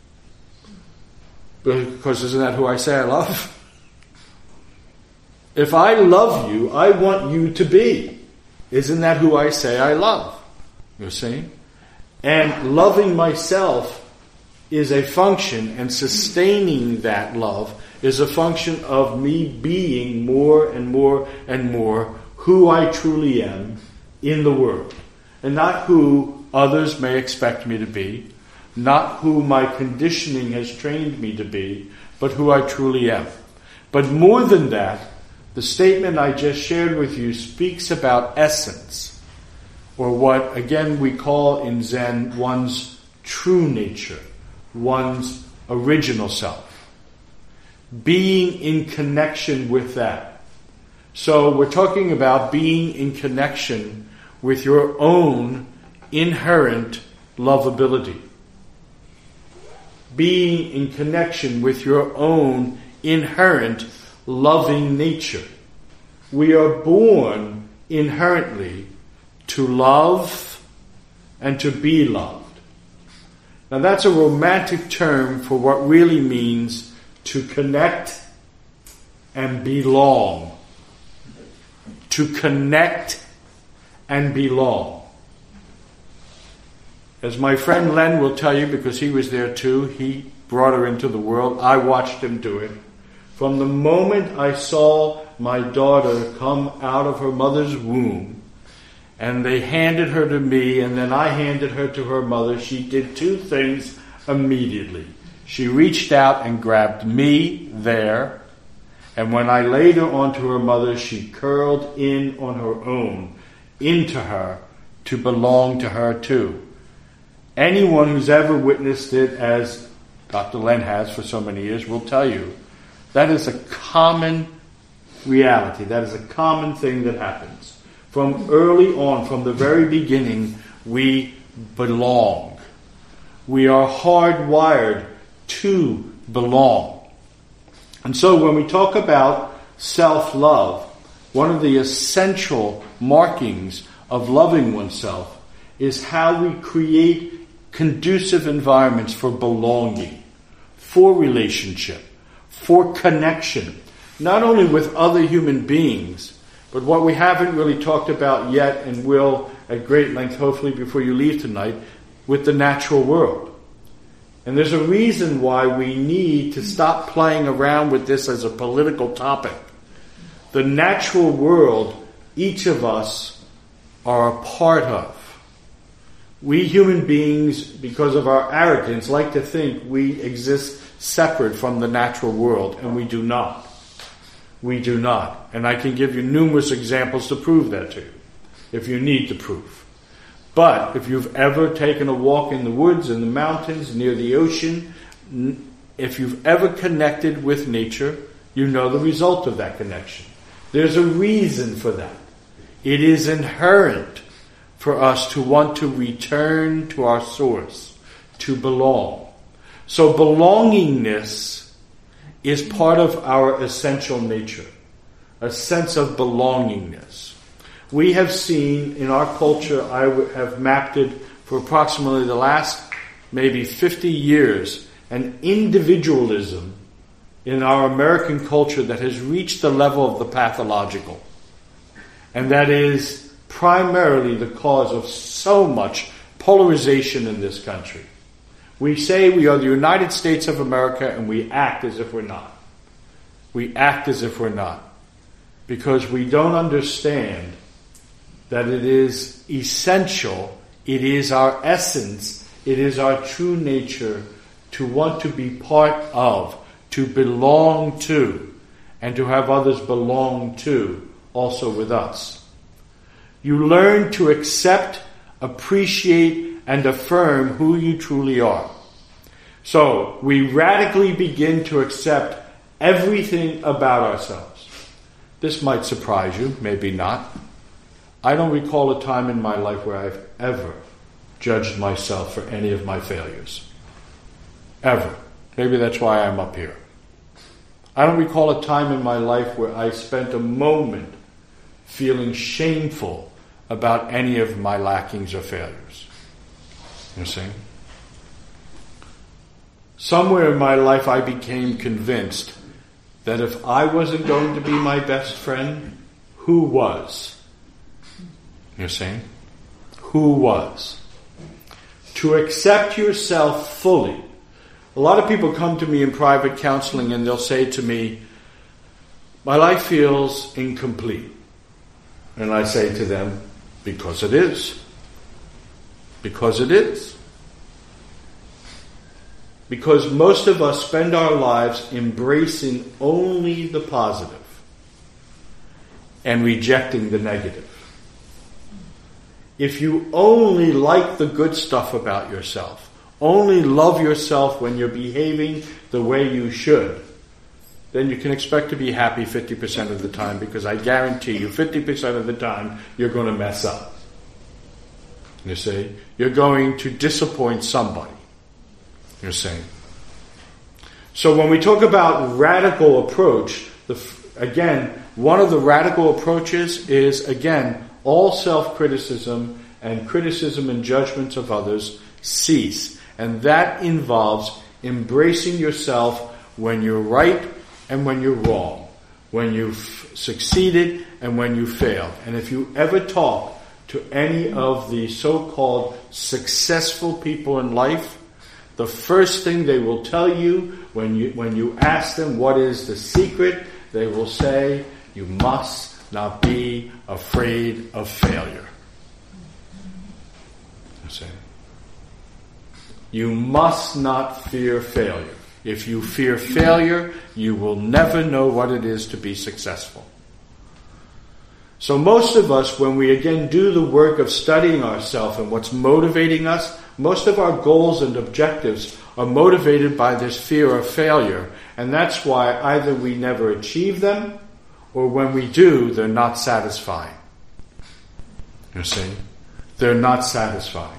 Because isn't that who I say I love? If I love you, I want you to be. Isn't that who I say I love? You see? And loving myself is a function, and sustaining that love is a function of me being more and more and more who I truly am in the world. And not who others may expect me to be, not who my conditioning has trained me to be, but who I truly am. But more than that, the statement I just shared with you speaks about essence, or what again we call in Zen one's true nature, one's original self. Being in connection with that. So we're talking about being in connection with your own inherent lovability. Being in connection with your own inherent loving nature. We are born inherently to love and to be loved. Now that's a romantic term for what really means to connect and belong. To connect and belong. As my friend Len will tell you, because he was there too, he brought her into the world. I watched him do it. From the moment I saw my daughter come out of her mother's womb, and they handed her to me, and then I handed her to her mother, she did two things immediately. She reached out and grabbed me there, and when I laid her onto her mother, she curled in on her own, into her, to belong to her too. Anyone who's ever witnessed it, as Dr. Len has for so many years, will tell you that is a common reality. That is a common thing that happens. From early on, from the very beginning, we belong. We are hardwired to belong. And so when we talk about self-love, one of the essential markings of loving oneself is how we create conducive environments for belonging, for relationship, for connection, not only with other human beings, but what we haven't really talked about yet and will at great length, hopefully before you leave tonight, with the natural world. And there's a reason why we need to stop playing around with this as a political topic. The natural world, each of us are a part of. We human beings, because of our arrogance, like to think we exist separate from the natural world, and we do not. We do not. And I can give you numerous examples to prove that to you, if you need the proof. But if you've ever taken a walk in the woods, in the mountains, near the ocean, if you've ever connected with nature, you know the result of that connection. There's a reason for that. It is inherent for us to want to return to our source, to belong. So belongingness is part of our essential nature, a sense of belongingness. We have seen in our culture, I have mapped it for approximately the last maybe 50 years, an individualism in our American culture that has reached the level of the pathological. And that is primarily the cause of so much polarization in this country. We say we are the United States of America and we act as if we're not. We act as if we're not. Because we don't understand that it is essential, it is our essence, it is our true nature to want to be part of, to belong to, and to have others belong to also with us. You learn to accept, appreciate, and affirm who you truly are. So, we radically begin to accept everything about ourselves. This might surprise you, maybe not. I don't recall a time in my life where I've ever judged myself for any of my failures. Ever. Maybe that's why I'm up here. I don't recall a time in my life where I spent a moment feeling shameful about any of my lackings or failures. You see? Somewhere in my life I became convinced that if I wasn't going to be my best friend, who was? You see? Who was? To accept yourself fully. A lot of people come to me in private counseling and they'll say to me, my life feels incomplete. And I say to them, because it is. Because it is. Because most of us spend our lives embracing only the positive and rejecting the negative. If you only like the good stuff about yourself, only love yourself when you're behaving the way you should, then you can expect to be happy 50% of the time, because I guarantee you 50% of the time you're going to mess up. You see? You're going to disappoint somebody. You're saying. So when we talk about radical approach, again, one of the radical approaches is, again, all self-criticism and criticism and judgments of others cease. And that involves embracing yourself when you're right and when you're wrong, when you've succeeded and when you failed. And if you ever talk to any of the so-called successful people in life, the first thing they will tell you when you ask them what is the secret, they will say, you must not be afraid of failure. You see? You must not fear failure. If you fear failure, you will never know what it is to be successful. So most of us, when we again do the work of studying ourselves and what's motivating us, most of our goals and objectives are motivated by this fear of failure. And that's why either we never achieve them, or when we do, they're not satisfying. You see? They're not satisfying.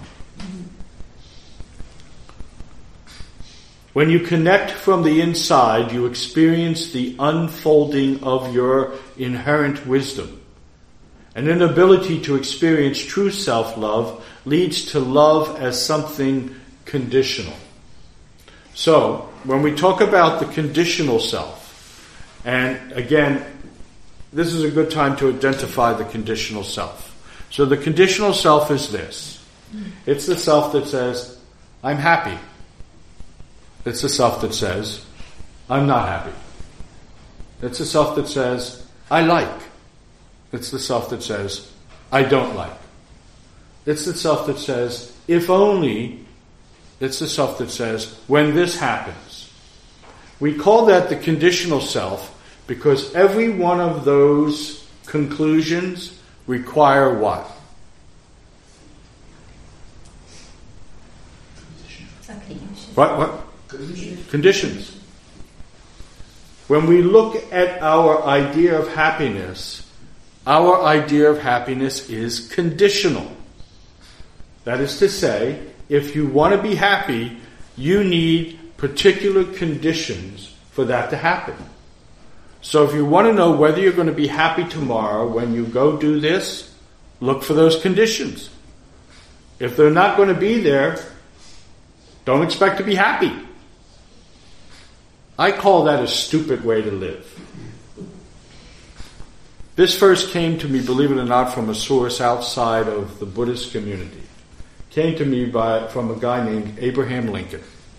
When you connect from the inside, you experience the unfolding of your inherent wisdom. An inability to experience true self-love leads to love as something conditional. So, when we talk about the conditional self, and again, this is a good time to identify the conditional self. So the conditional self is this. It's the self that says, I'm happy. It's the self that says, I'm not happy. It's the self that says, I like. It's the self that says, I don't like. It's the self that says, if only. It's the self that says, when this happens. We call that the conditional self Because every one of those conclusions require what? What? Conditions. When we look at our idea of happiness is conditional. That is to say, if you want to be happy, you need particular conditions for that to happen. So if you want to know whether you're going to be happy tomorrow when you go do this, look for those conditions. If they're not going to be there, don't expect to be happy. I call that a stupid way to live. This first came to me, believe it or not, from a source outside of the Buddhist community. Came to me from a guy named Abraham Lincoln.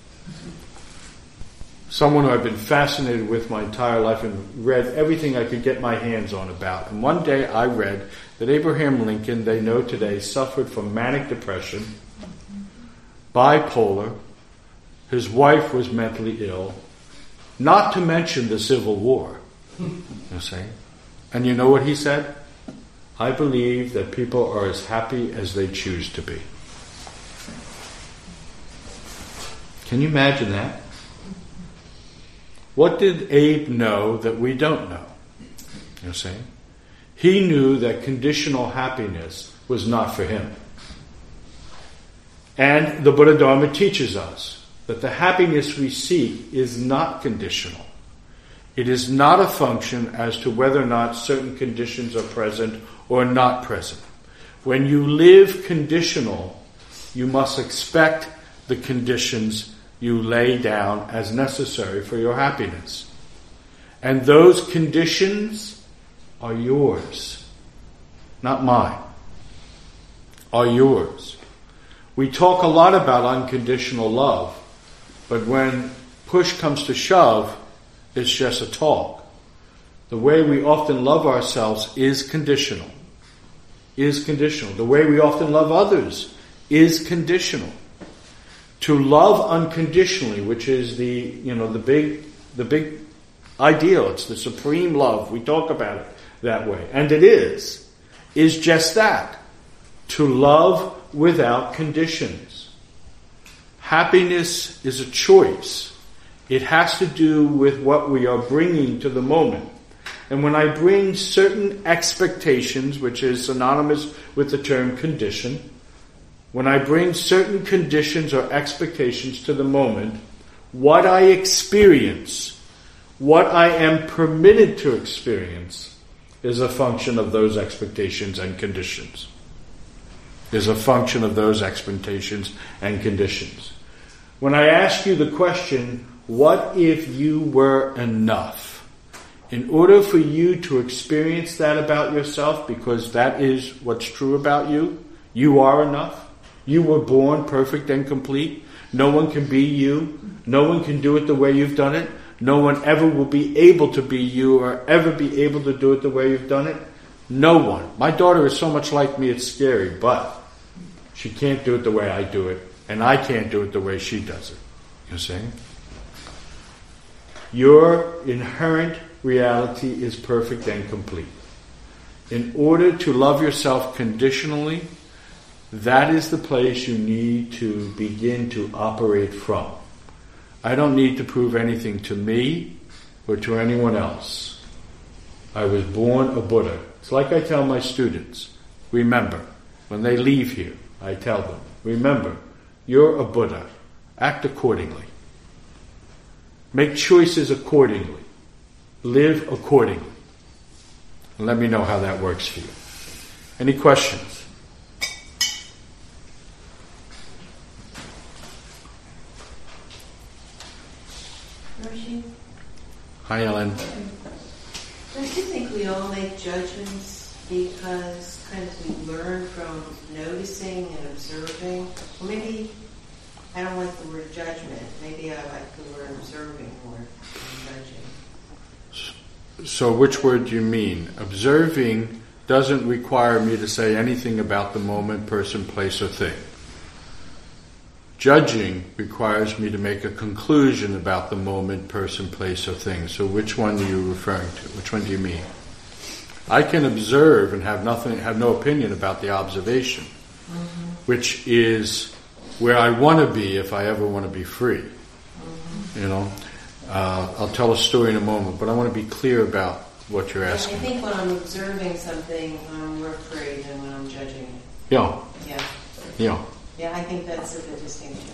Someone who I've been fascinated with my entire life and read everything I could get my hands on about. And one day I read that Abraham Lincoln, they know today, suffered from manic depression, bipolar, his wife was mentally ill, not to mention the Civil War. You see? And you know what he said? I believe that people are as happy as they choose to be. Can you imagine that? What did Abe know that we don't know? You see? He knew that conditional happiness was not for him. And the Buddha Dharma teaches us that the happiness we seek is not conditional. It is not a function as to whether or not certain conditions are present or not present. When you live conditional, you must expect the conditions you lay down as necessary for your happiness. And those conditions are yours, not mine, are yours. We talk a lot about unconditional love, but when push comes to shove, it's just a talk. The way we often love ourselves is conditional. The way we often love others is conditional. To love unconditionally, which is the big ideal, it's the supreme love. We talk about it that way. And it is just that. To love without conditions. Happiness is a choice. It has to do with what we are bringing to the moment. And when I bring certain expectations, which is synonymous with the term condition, when I bring certain conditions or expectations to the moment, what I experience, what I am permitted to experience, is a function of those expectations and conditions. Is a function of those expectations and conditions. When I ask you the question, what if you were enough? In order for you to experience that about yourself, because that is what's true about you, you are enough. You were born perfect and complete. No one can be you. No one can do it the way you've done it. No one ever will be able to be you or ever be able to do it the way you've done it. No one. My daughter is so much like me, it's scary, but she can't do it the way I do it, and I can't do it the way she does it. You see? Your inherent reality is perfect and complete. In order to love yourself conditionally, that is the place you need to begin to operate from. I don't need to prove anything to me or to anyone else. I was born a Buddha. It's like I tell my students, remember, when they leave here, I tell them, remember, you're a Buddha. Act accordingly. Make choices accordingly. Live accordingly. And let me know how that works for you. Any questions? Roshi? Hi, Ellen. Don't you think we all make judgments because kind of we learn from noticing and observing? Or maybe I don't like the word judgment. Maybe I like the word observing more than judging. So which word do you mean? Observing doesn't require me to say anything about the moment, person, place, or thing. Judging requires me to make a conclusion about the moment, person, place, or thing. So which one are you referring to? Which one do you mean? I can observe and have no opinion about the observation, which is where I want to be if I ever want to be free. You know, I'll tell a story in a moment, but I want to be clear about what you're asking. I think when I'm observing something, I'm more free than when I'm judging it. Yeah. Yeah, I think that's a good distinction.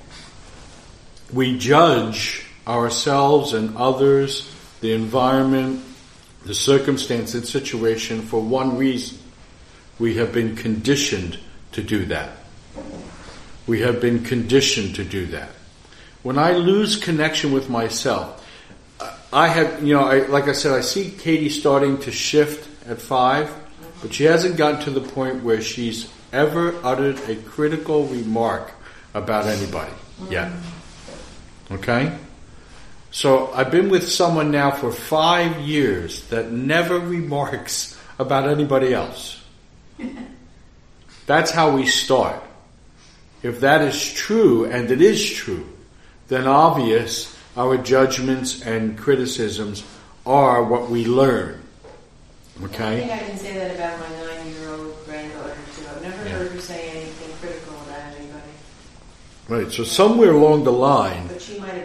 We judge ourselves and others, the environment, the circumstance and situation for one reason. We have been conditioned to do that. We have been conditioned to do that. When I lose connection with myself, I have, like I said, I see Katie starting to shift at 5, but she hasn't gotten to the point where she's ever uttered a critical remark about anybody yet. Okay? So I've been with someone now for 5 years that never remarks about anybody else. That's how we start. If that is true, and it is true, then obvious our judgments and criticisms are what we learn. Okay? I think I can say that about my 9-year-old granddaughter too. I've never heard her say anything critical about anybody. Right, so somewhere along the line... But she might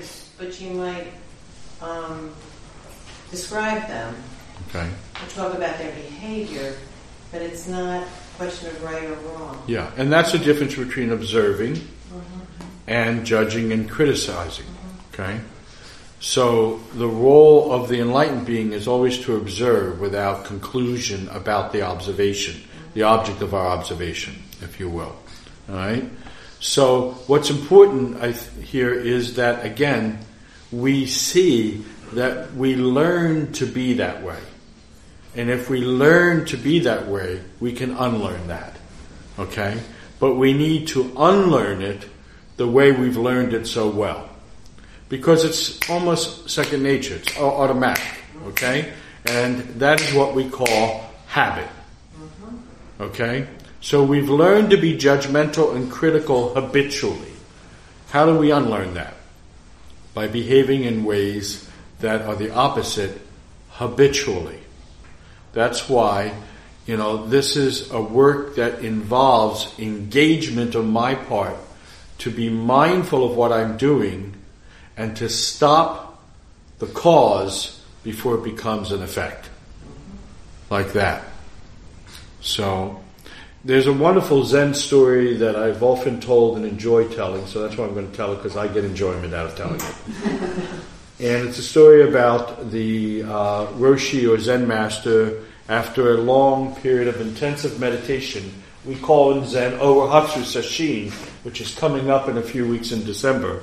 describe them. Okay. Or talk about their behavior, but it's not a question of right or wrong. Yeah, and that's the difference between observing and judging and criticizing. Okay? So the role of the enlightened being is always to observe without conclusion about the observation, the object of our observation, if you will. All right? So what's important here is that, again, we see that we learn to be that way. And if we learn to be that way, we can unlearn that. Okay? But we need to unlearn it the way we've learned it so well. Because it's almost second nature. It's automatic. Okay? And that is what we call habit. Okay? So we've learned to be judgmental and critical habitually. How do we unlearn that? By behaving in ways that are the opposite habitually. That's why, this is a work that involves engagement on my part to be mindful of what I'm doing and to stop the cause before it becomes an effect. Like that. So, there's a wonderful Zen story that I've often told and enjoy telling, so that's why I'm going to tell it, because I get enjoyment out of telling it. And it's a story about the Roshi or Zen master after a long period of intensive meditation. We call in Zen Owahatsu Sesshin, which is coming up in a few weeks in December,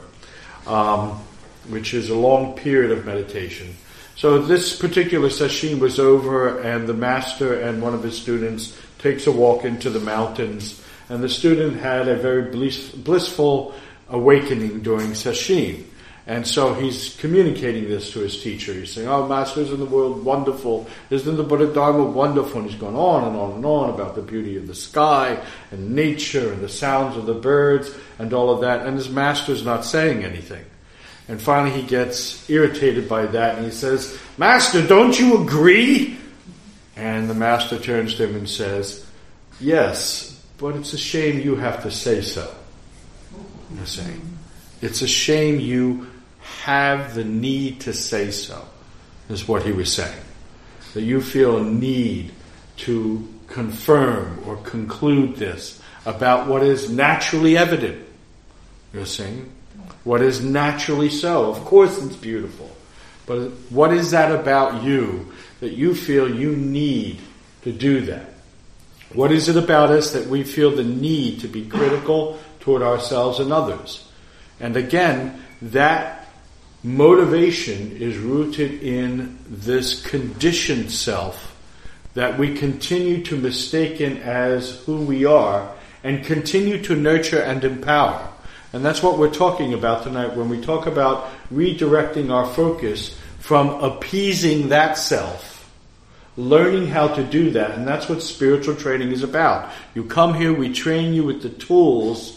which is a long period of meditation. So this particular Sesshin was over, and the master and one of his students takes a walk into the mountains, and the student had a very blissful awakening during Sesshin. And so he's communicating this to his teacher. He's saying, "Oh, Master, isn't the world wonderful? Isn't the Buddha Dharma wonderful?" And he's going on and on and on about the beauty of the sky and nature and the sounds of the birds and all of that. And his master's not saying anything. And finally he gets irritated by that and he says, "Master, don't you agree?" And the master turns to him and says, "Yes, but it's a shame you have to say so." You're saying, it's a shame you have the need to say so, is what he was saying. That you feel a need to confirm or conclude this about what is naturally evident. You're saying, what is naturally so. Of course it's beautiful. But what is that about you that you feel you need to do that? What is it about us that we feel the need to be critical toward ourselves and others? And again, that motivation is rooted in this conditioned self that we continue to mistaken as who we are and continue to nurture and empower. And that's what we're talking about tonight when we talk about redirecting our focus from appeasing that self, learning how to do that. And that's what spiritual training is about. You come here, we train you with the tools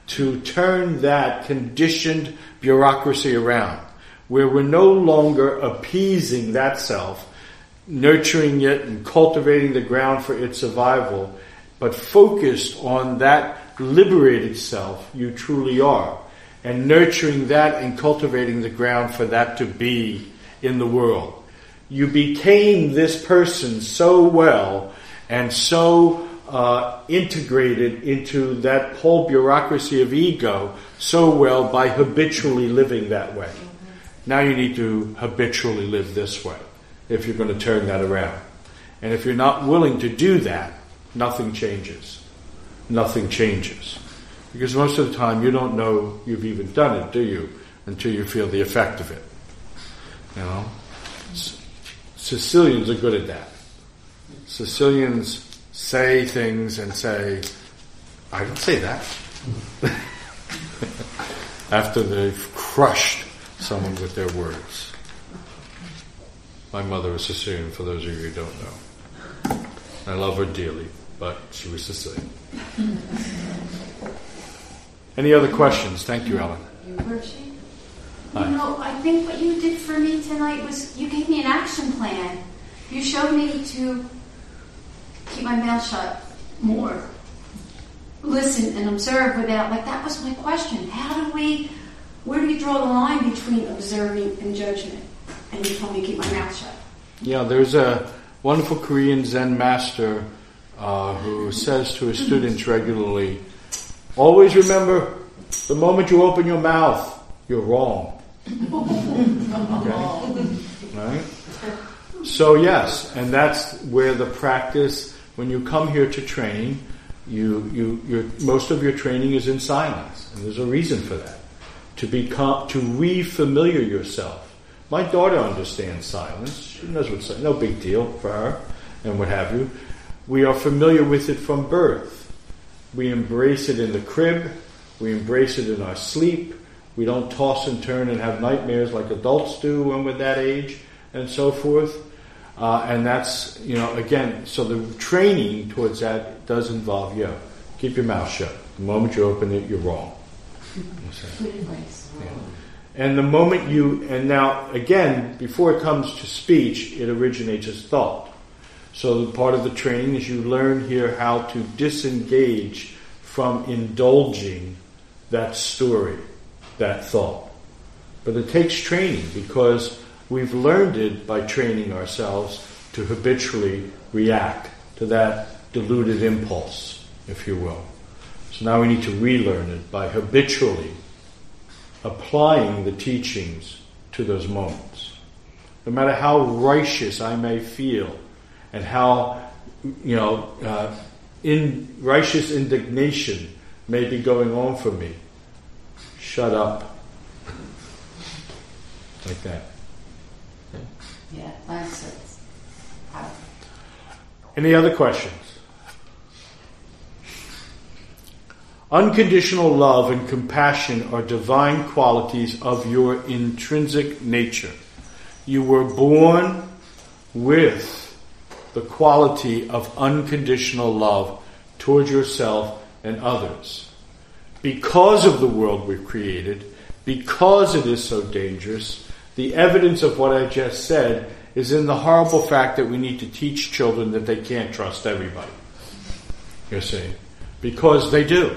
to turn that conditioned bureaucracy around, where we're no longer appeasing that self, nurturing it and cultivating the ground for its survival, but focused on that liberated self you truly are, and nurturing that and cultivating the ground for that to be in the world. You became this person so well and so integrated into that whole bureaucracy of ego so well by habitually living that way. Now you need to habitually live this way if you're going to turn that around. And if you're not willing to do that, nothing changes. Nothing changes. Because most of the time you don't know you've even done it, do you? Until you feel the effect of it. You know? Sicilians are good at that. Sicilians say things and say, I didn't say that. After they've crushed someone with their words. My mother was Sicilian, for those of you who don't know. I love her dearly, but she was Sicilian. Any other questions? Thank you, Ellen. You know, I think what you did for me tonight was you gave me an action plan. You showed me to keep my mouth shut more. Listen and observe without, like that was my question. Where do you draw the line between observing and judgment? And you told me to keep my mouth shut. Yeah, there's a wonderful Korean Zen master who says to his students regularly, always remember, the moment you open your mouth, you're wrong. Okay? Right? So yes, and that's where the practice, when you come here to train, most of your training is in silence. And there's a reason for that. To re-familiar yourself. My daughter understands silence. She knows what's no big deal for her and what have you. We are familiar with it from birth. We embrace it in the crib. We embrace it in our sleep. We don't toss and turn and have nightmares like adults do when we're that age and so forth. And that's, again, so the training towards that does involve, keep your mouth shut. The moment you open it, you're wrong. Good advice. Yeah. And the moment and now, again, before it comes to speech, it originates as thought. So part of the training is you learn here how to disengage from indulging that story, that thought. But it takes training because we've learned it by training ourselves to habitually react to that deluded impulse, if you will. So now we need to relearn it by habitually applying the teachings to those moments. No matter how righteous I may feel and how, righteous indignation may be going on for me, shut up. Like that. Yeah, that's it. Any other questions? Unconditional love and compassion are divine qualities of your intrinsic nature. You were born with the quality of unconditional love towards yourself and others. Because of the world we've created, because it is so dangerous, the evidence of what I just said is in the horrible fact that we need to teach children that they can't trust everybody. You see? Because they do.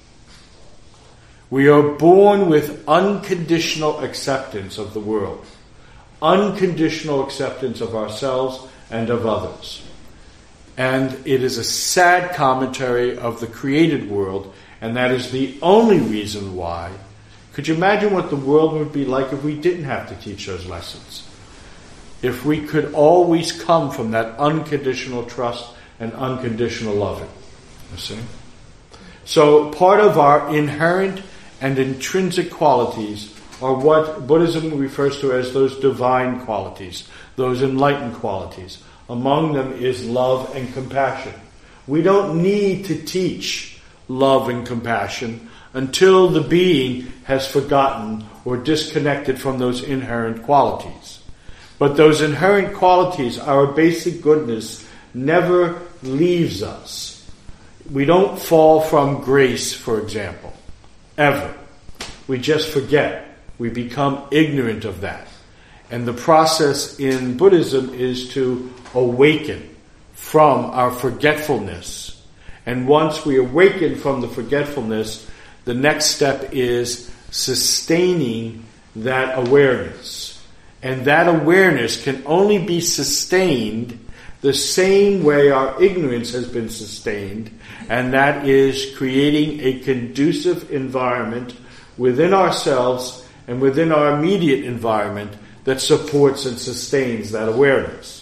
We are born with unconditional acceptance of the world, unconditional acceptance of ourselves and of others. And it is a sad commentary of the created world, and that is the only reason why. Could you imagine what the world would be like if we didn't have to teach those lessons? If we could always come from that unconditional trust and unconditional loving. You see? So part of our inherent and intrinsic qualities are what Buddhism refers to as those divine qualities, those enlightened qualities. Among them is love and compassion. We don't need to teach love and compassion until the being has forgotten or disconnected from those inherent qualities. But those inherent qualities, our basic goodness, never leaves us. We don't fall from grace, for example. ever. We just forget. We become ignorant of that. And the process in Buddhism is to awaken from our forgetfulness. And once we awaken from the forgetfulness, the next step is sustaining that awareness. And that awareness can only be sustained the same way our ignorance has been sustained, and that is creating a conducive environment within ourselves and within our immediate environment that supports and sustains that awareness.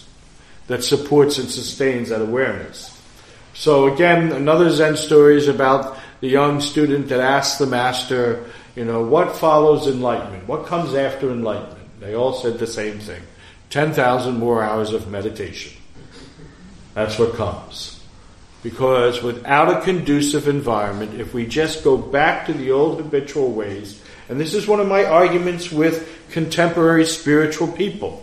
So again, another Zen story is about the young student that asked the master, what follows enlightenment? What comes after enlightenment? They all said the same thing. 10,000 more hours of meditation. That's what comes. Because without a conducive environment, if we just go back to the old habitual ways, and this is one of my arguments with contemporary spiritual people.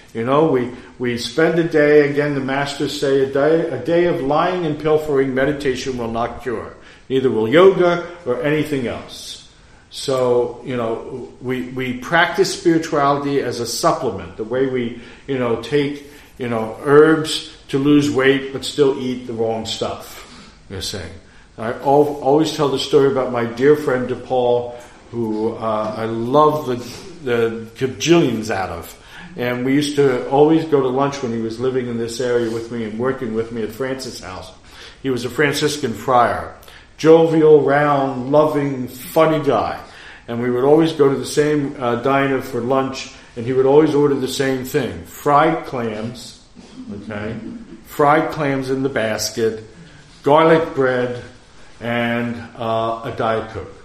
We spend a day, again the masters say, a day of lying and pilfering, meditation will not cure. Neither will yoga or anything else. So, we practice spirituality as a supplement, the way we, take, herbs to lose weight but still eat the wrong stuff, you're saying. I always tell the story about my dear friend DePaul, who I love the gajillions out of. And we used to always go to lunch when he was living in this area with me and working with me at Francis House. He was a Franciscan friar. Jovial, round, loving, funny guy. And we would always go to the same diner for lunch, and he would always order the same thing. Fried clams, okay? Fried clams in the basket, garlic bread, and a Diet Coke.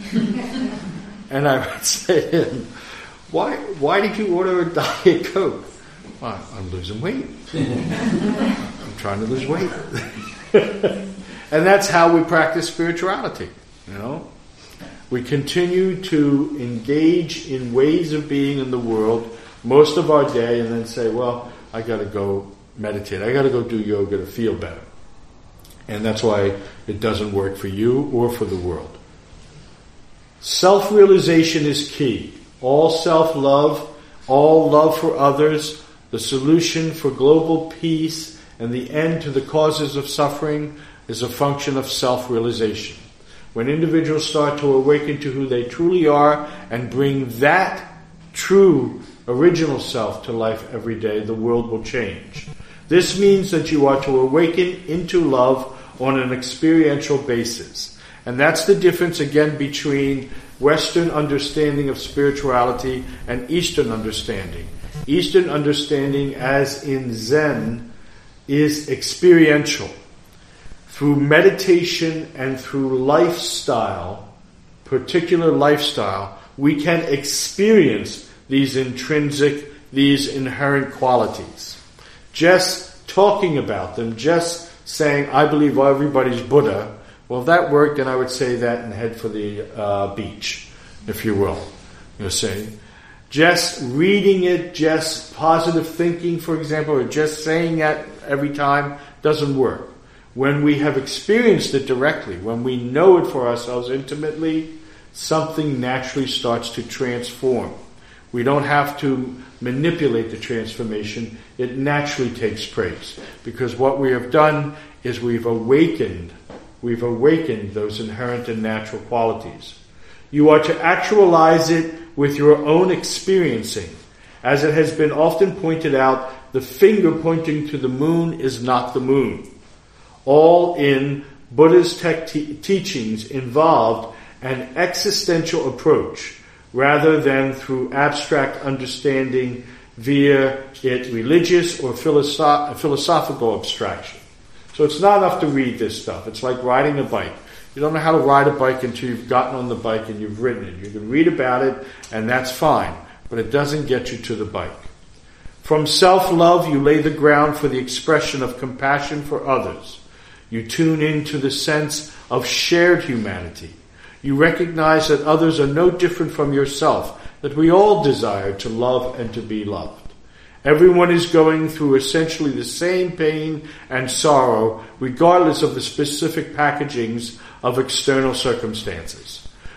And I would say to him, why did you order a Diet Coke? Well, I'm losing weight. I'm trying to lose weight. And that's how we practice spirituality, We continue to engage in ways of being in the world most of our day and then say, well, I got to go meditate. I got to go do yoga to feel better. And that's why it doesn't work for you or for the world. Self-realization is key. All self-love, all love for others, the solution for global peace and the end to the causes of suffering is a function of self-realization. When individuals start to awaken to who they truly are and bring that true original self to life every day, the world will change. This means that you are to awaken into love on an experiential basis. And that's the difference, again, between Western understanding of spirituality and Eastern understanding. Eastern understanding, as in Zen, is experiential. Through meditation and through lifestyle, particular lifestyle, we can experience these intrinsic, these inherent qualities. Just talking about them, just saying, I believe everybody's Buddha, well, if that worked, then I would say that and head for the beach, if you will. You're saying, just reading it, just positive thinking, for example, or just saying that every time doesn't work. When we have experienced it directly, when we know it for ourselves intimately, something naturally starts to transform. We don't have to manipulate the transformation. It naturally takes place. Because what we have done is we've awakened those inherent and natural qualities. You are to actualize it with your own experiencing. As it has been often pointed out, the finger pointing to the moon is not the moon. All in Buddha's teachings involved an existential approach rather than through abstract understanding via it religious or philosophical abstraction. So it's not enough to read this stuff. It's like riding a bike. You don't know how to ride a bike until you've gotten on the bike and you've ridden it. You can read about it, and that's fine, but it doesn't get you to the bike. From self-love, you lay the ground for the expression of compassion for others. You tune into the sense of shared humanity. You recognize that others are no different from yourself, that we all desire to love and to be loved. Everyone is going through essentially the same pain and sorrow, regardless of the specific packagings of external circumstances.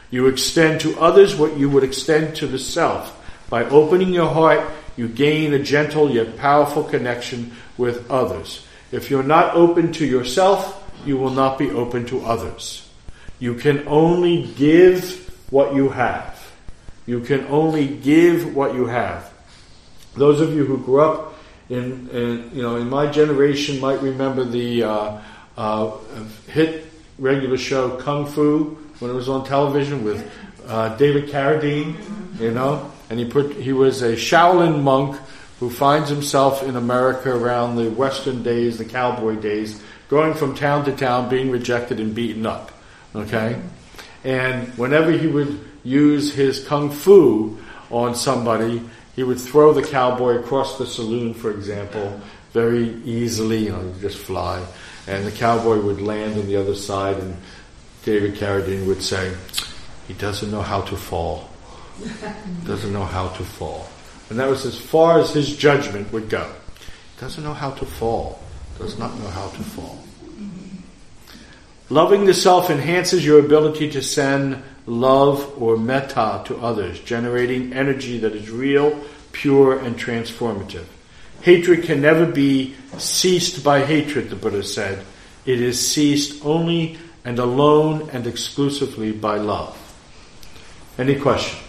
You extend to others what you would extend to the self. By opening your heart, you gain a gentle yet powerful connection with others. If you're not open to yourself, you will not be open to others. You can only give what you have. You can only give what you have. Those of you who grew up in my generation might remember the hit regular show Kung Fu when it was on television with David Carradine, and he was a Shaolin monk who finds himself in America around the Western days, the cowboy days, going from town to town, being rejected and beaten up. Okay? And whenever he would use his Kung Fu on somebody, he would throw the cowboy across the saloon, for example, very easily, he'd just fly. And the cowboy would land on the other side, and David Carradine would say, he doesn't know how to fall. Doesn't know how to fall. And that was as far as his judgment would go. Doesn't know how to fall. Does not know how to fall. Loving the self enhances your ability to send love or metta to others, generating energy that is real, pure, and transformative. Hatred can never be ceased by hatred, the Buddha said. It is ceased only and alone and exclusively by love. Any questions?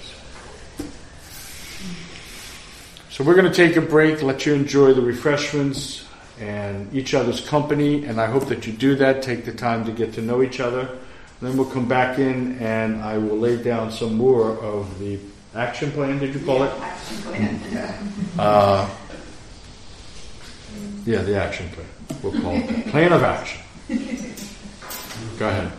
So we're going to take a break, let you enjoy the refreshments and each other's company, and I hope that you do that, take the time to get to know each other. And then we'll come back in and I will lay down some more of the action plan, did you call it? Action plan. The action plan. We'll call it that. Plan of action. Go ahead.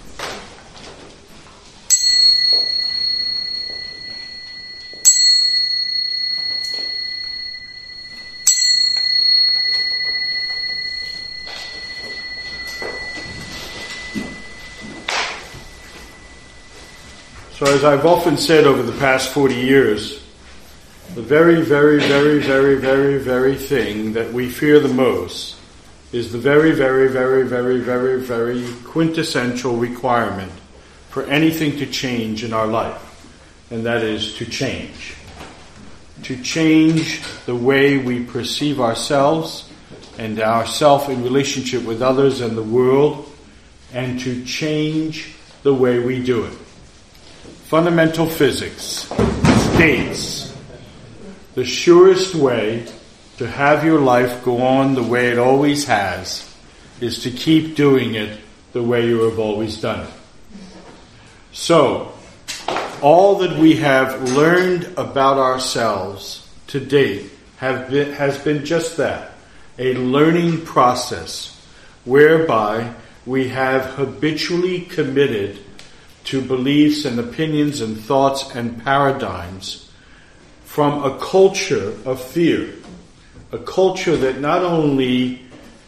So as I've often said over the past 40 years, the very, very, very, very, very, very thing that we fear the most is the very, very, very, very, very, very quintessential requirement for anything to change in our life. And that is to change. To change the way we perceive ourselves and ourself in relationship with others and the world, and to change the way we do it. Fundamental physics states the surest way to have your life go on the way it always has is to keep doing it the way you have always done it. So, all that we have learned about ourselves to date has been just that, a learning process whereby we have habitually committed to beliefs and opinions and thoughts and paradigms from a culture of fear. A culture that not only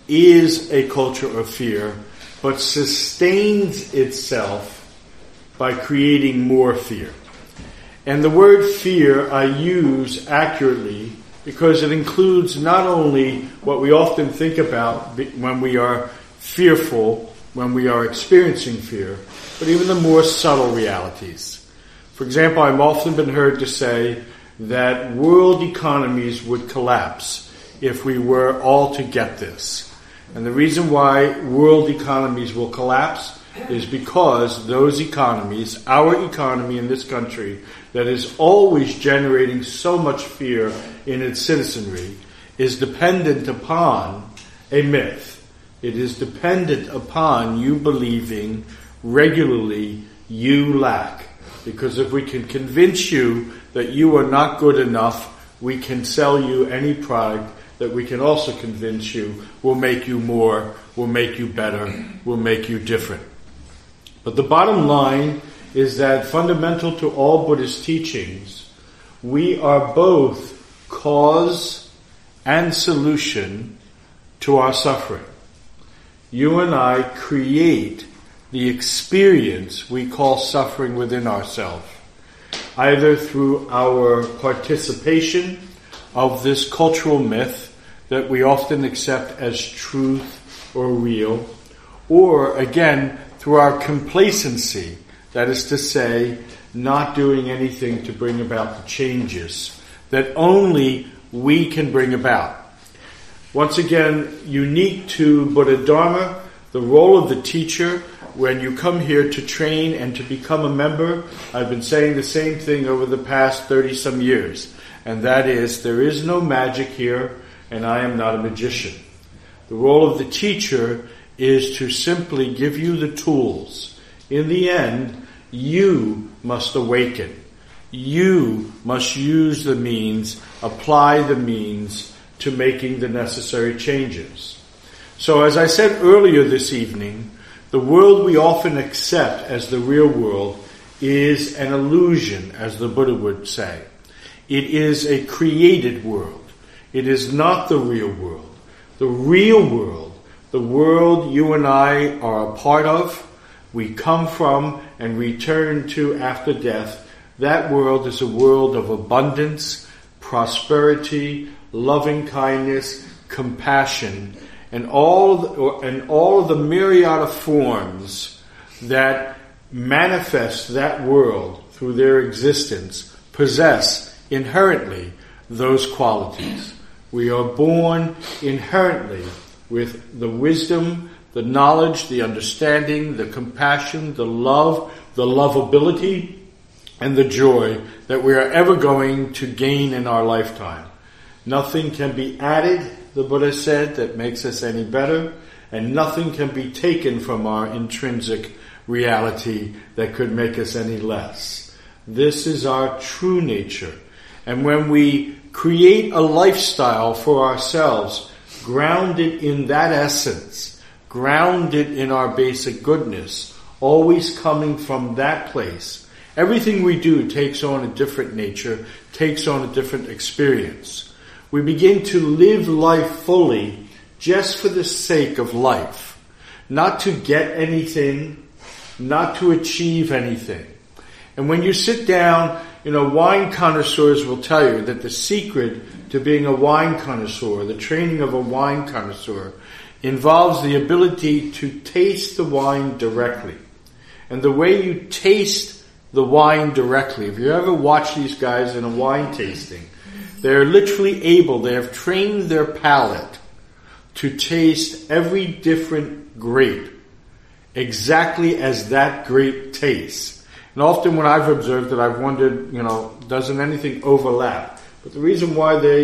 is a culture of fear, but sustains itself by creating more fear. And the word fear I use accurately because it includes not only what we often think about when we are fearful, when we are experiencing fear, but even the more subtle realities. For example, I've often been heard to say that world economies would collapse if we were all to get this. And the reason why world economies will collapse is because those economies, our economy in this country, that is always generating so much fear in its citizenry, is dependent upon a myth. It is dependent upon you believing regularly you lack. Because if we can convince you that you are not good enough, we can sell you any product that we can also convince you will make you more, will make you better, will make you different. But the bottom line is that fundamental to all Buddhist teachings, we are both cause and solution to our suffering. You and I create the experience we call suffering within ourselves, either through our participation of this cultural myth that we often accept as truth or real, or again, through our complacency That is to say, not doing anything to bring about the changes that only we can bring about. Once again, unique to Buddha Dharma, the role of the teacher when you come here to train and to become a member. I've been saying the same thing over the past 30-some years, and that is, there is no magic here, and I am not a magician. The role of the teacher is to simply give you the tools. In the end, you must awaken. You must use the means, apply the means to making the necessary changes. So as I said earlier this evening, the world we often accept as the real world is an illusion, as the Buddha would say. It is a created world. It is not the real world. The real world, the world you and I are a part of, we come from and return to after death, that world is a world of abundance, prosperity, loving kindness, compassion, and all of the myriad of forms that manifest that world through their existence possess inherently those qualities. We are born inherently with the wisdom, the knowledge, the understanding, the compassion, the love, the lovability, and the joy that we are ever going to gain in our lifetime. Nothing can be added, the Buddha said, that makes us any better, and nothing can be taken from our intrinsic reality that could make us any less. This is our true nature. And when we create a lifestyle for ourselves, grounded in that essence, grounded in our basic goodness, always coming from that place, everything we do takes on a different nature, takes on a different experience. We begin to live life fully just for the sake of life, not to get anything, not to achieve anything. And when you sit down, wine connoisseurs will tell you that the secret to being a wine connoisseur, the training of a wine connoisseur, involves the ability to taste the wine directly. And the way you taste the wine directly, if you ever watch these guys in a wine tasting, they're literally able, they have trained their palate to taste every different grape exactly as that grape tastes. And often when I've observed it, I've wondered, doesn't anything overlap? But the reason why they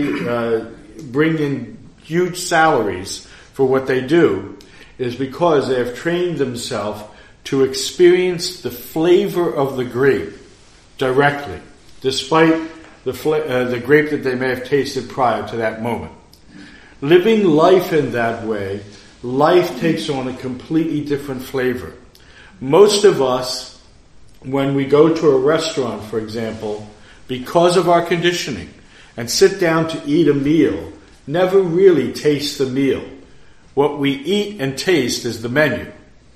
bring in huge salaries for what they do is because they have trained themselves to experience the flavor of the grape directly, despite the grape that they may have tasted prior to that moment. Living life in that way, life takes on a completely different flavor. Most of us, when we go to a restaurant, for example, because of our conditioning, and sit down to eat a meal, never really taste the meal. What we eat and taste is the menu,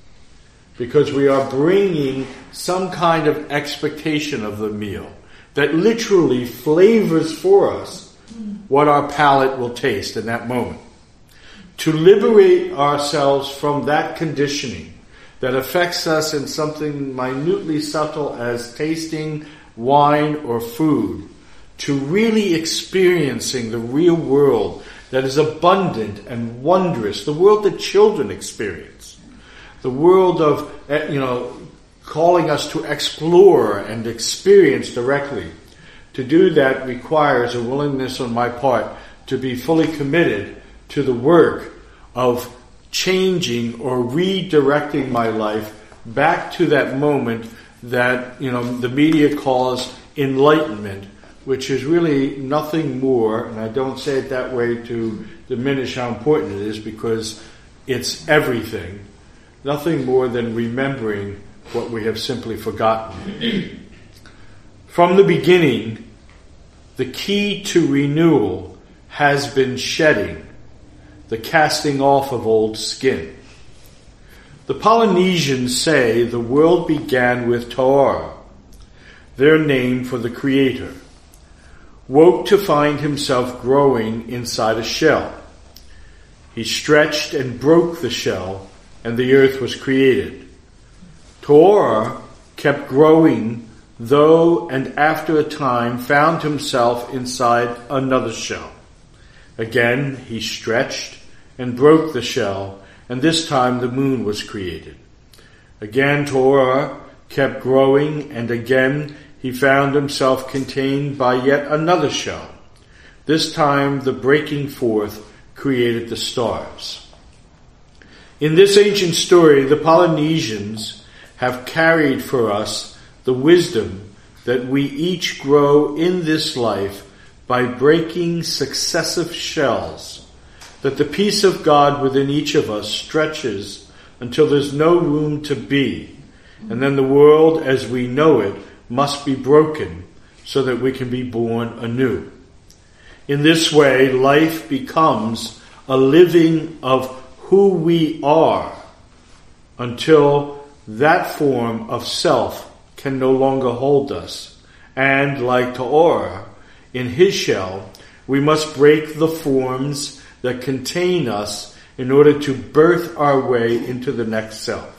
because we are bringing some kind of expectation of the meal that literally flavors for us what our palate will taste in that moment. To liberate ourselves from that conditioning that affects us in something minutely subtle as tasting wine or food, to really experiencing the real world that is abundant and wondrous, the world that children experience, the world of, calling us to explore and experience directly. To do that requires a willingness on my part to be fully committed to the work of changing or redirecting my life back to that moment that, the media calls enlightenment, which is really nothing more, and I don't say it that way to diminish how important it is, because it's everything, nothing more than remembering what we have simply forgotten. From the beginning, the key to renewal has been shedding, the casting off of old skin. The Polynesians say the world began with Taora, their name for the Creator, woke to find himself growing inside a shell. He stretched and broke the shell, and the earth was created. Taora kept growing, though, and after a time found himself inside another shell. Again he stretched and broke the shell, and this time the moon was created. Again Torah kept growing, and again he found himself contained by yet another shell. This time the breaking forth created the stars. In this ancient story, the Polynesians have carried for us the wisdom that we each grow in this life by breaking successive shells, that the peace of God within each of us stretches until there's no room to be, and then the world as we know it must be broken so that we can be born anew. In this way, life becomes a living of who we are until that form of self can no longer hold us. And like Torah, in his shell, we must break the forms that contain us in order to birth our way into the next self.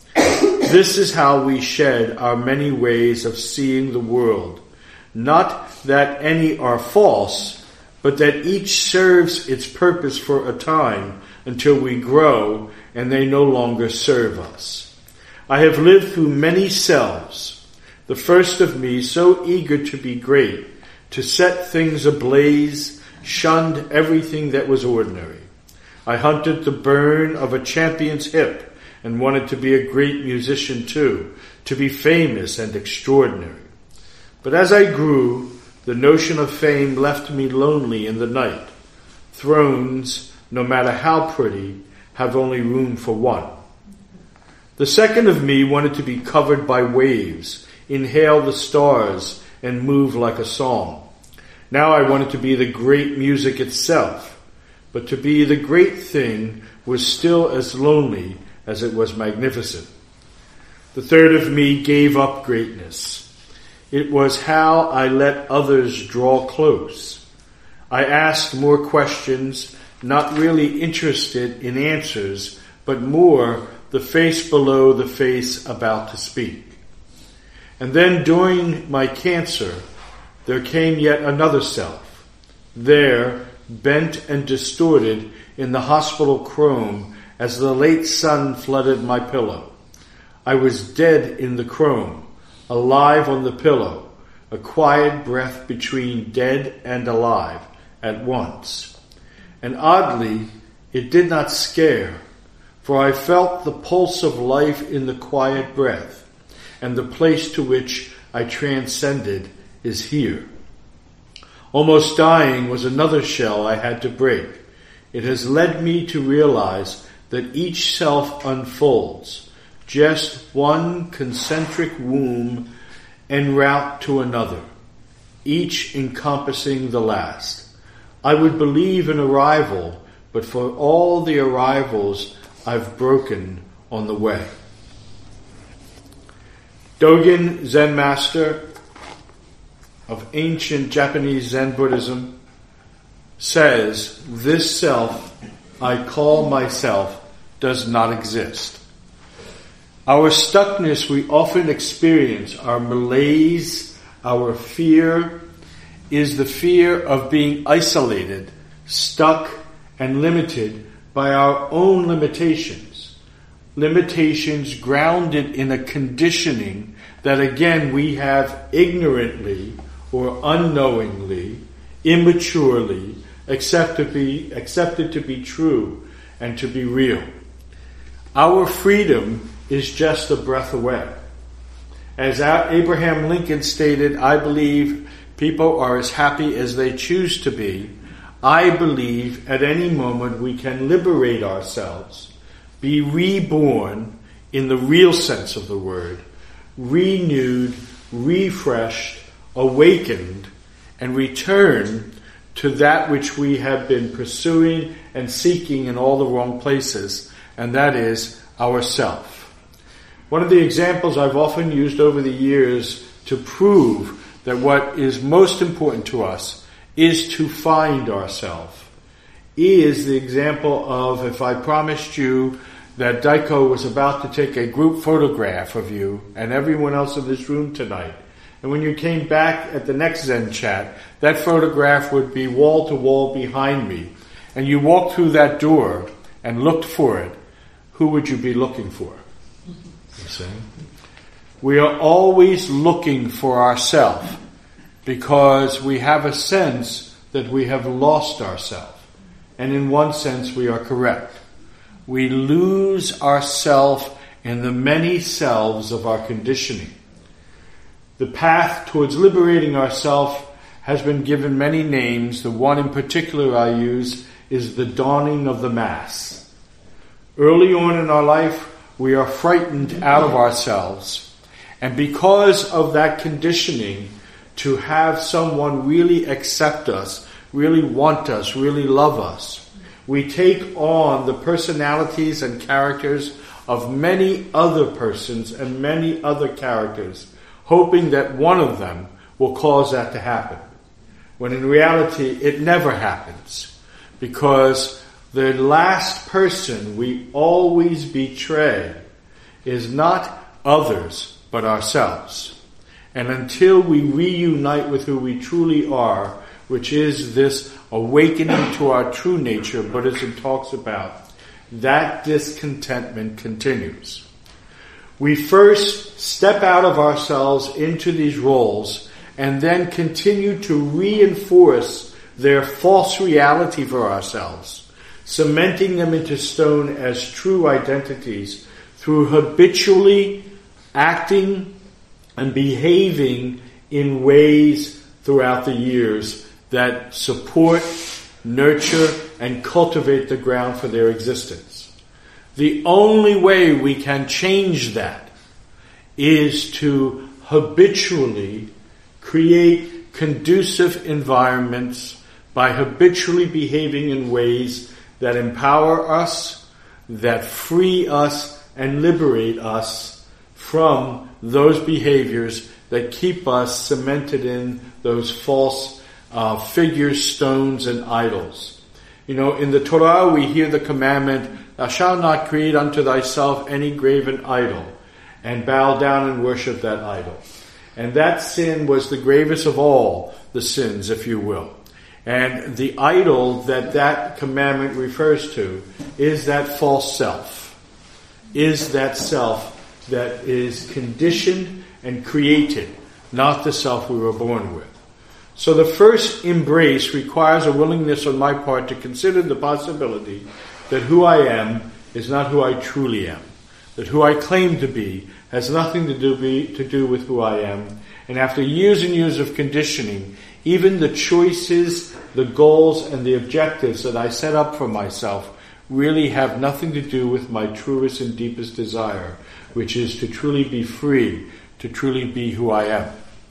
This is how we shed our many ways of seeing the world. Not that any are false, but that each serves its purpose for a time until we grow and they no longer serve us. I have lived through many selves, the first of me so eager to be great, to set things ablaze, shunned everything that was ordinary. I hunted the burn of a champion's hip and wanted to be a great musician too, to be famous and extraordinary. But as I grew, the notion of fame left me lonely in the night. Thrones, no matter how pretty, have only room for one. The second of me wanted to be covered by waves, inhale the stars, and move like a song. Now I wanted to be the great music itself, but to be the great thing was still as lonely as it was magnificent. The third of me gave up greatness. It was how I let others draw close. I asked more questions, not really interested in answers, but more the face below the face about to speak. And then during my cancer, there came yet another self. There, bent and distorted in the hospital chrome as the late sun flooded my pillow. I was dead in the chrome, alive on the pillow, a quiet breath between dead and alive at once. And oddly, it did not scare, for I felt the pulse of life in the quiet breath, and the place to which I transcended is here. Almost dying was another shell I had to break. It has led me to realize that each self unfolds, just one concentric womb en route to another, each encompassing the last. I would believe in arrival, but for all the arrivals I've broken on the way. Dogen, Zen master of ancient Japanese Zen Buddhism, says, this self I call myself does not exist. Our stuckness we often experience, our malaise, our fear, is the fear of being isolated, stuck, and limited by our own limitations. Limitations grounded in a conditioning that again we have ignorantly or unknowingly, immaturely accepted to be true and to be real. Our freedom is just a breath away. As Abraham Lincoln stated, I believe people are as happy as they choose to be. I believe at any moment we can liberate ourselves, be reborn in the real sense of the word, renewed, refreshed, awakened, and return to that which we have been pursuing and seeking in all the wrong places, and that is ourself. One of the examples I've often used over the years to prove that what is most important to us is to find ourselves is the example of if I promised you that Daiko was about to take a group photograph of you and everyone else in this room tonight. And when you came back at the next Zen chat, that photograph would be wall to wall behind me. And you walked through that door and looked for it. Who would you be looking for? You see? We are always looking for ourselves because we have a sense that we have lost ourselves. And in one sense, we are correct. We lose ourselves in the many selves of our conditioning. The path towards liberating ourselves has been given many names. The one in particular I use is the dawning of the Mass. Early on in our life, we are frightened out of ourselves. And because of that conditioning, to have someone really accept us, really want us, really love us, we take on the personalities and characters of many other persons and many other characters, hoping that one of them will cause that to happen. When in reality, it never happens. Because the last person we always betray is not others, but ourselves. And until we reunite with who we truly are, which is this awakening to our true nature Buddhism talks about, that discontentment continues. We first step out of ourselves into these roles and then continue to reinforce their false reality for ourselves, cementing them into stone as true identities through habitually acting and behaving in ways throughout the years that support, nurture, and cultivate the ground for their existence. The only way we can change that is to habitually create conducive environments by habitually behaving in ways that empower us, that free us, and liberate us from those behaviors that keep us cemented in those false figures, stones, and idols. You know, in the Torah we hear the commandment, "Thou shalt not create unto thyself any graven idol, and bow down and worship that idol." And that sin was the gravest of all the sins, if you will. And the idol that commandment refers to is that false self, is that self that is conditioned and created, not the self we were born with. So the first embrace requires a willingness on my part to consider the possibility that who I am is not who I truly am, that who I claim to be has nothing to do with who I am. And after years and years of conditioning, even the choices, the goals, and the objectives that I set up for myself really have nothing to do with my truest and deepest desire, which is to truly be free, to truly be who I am.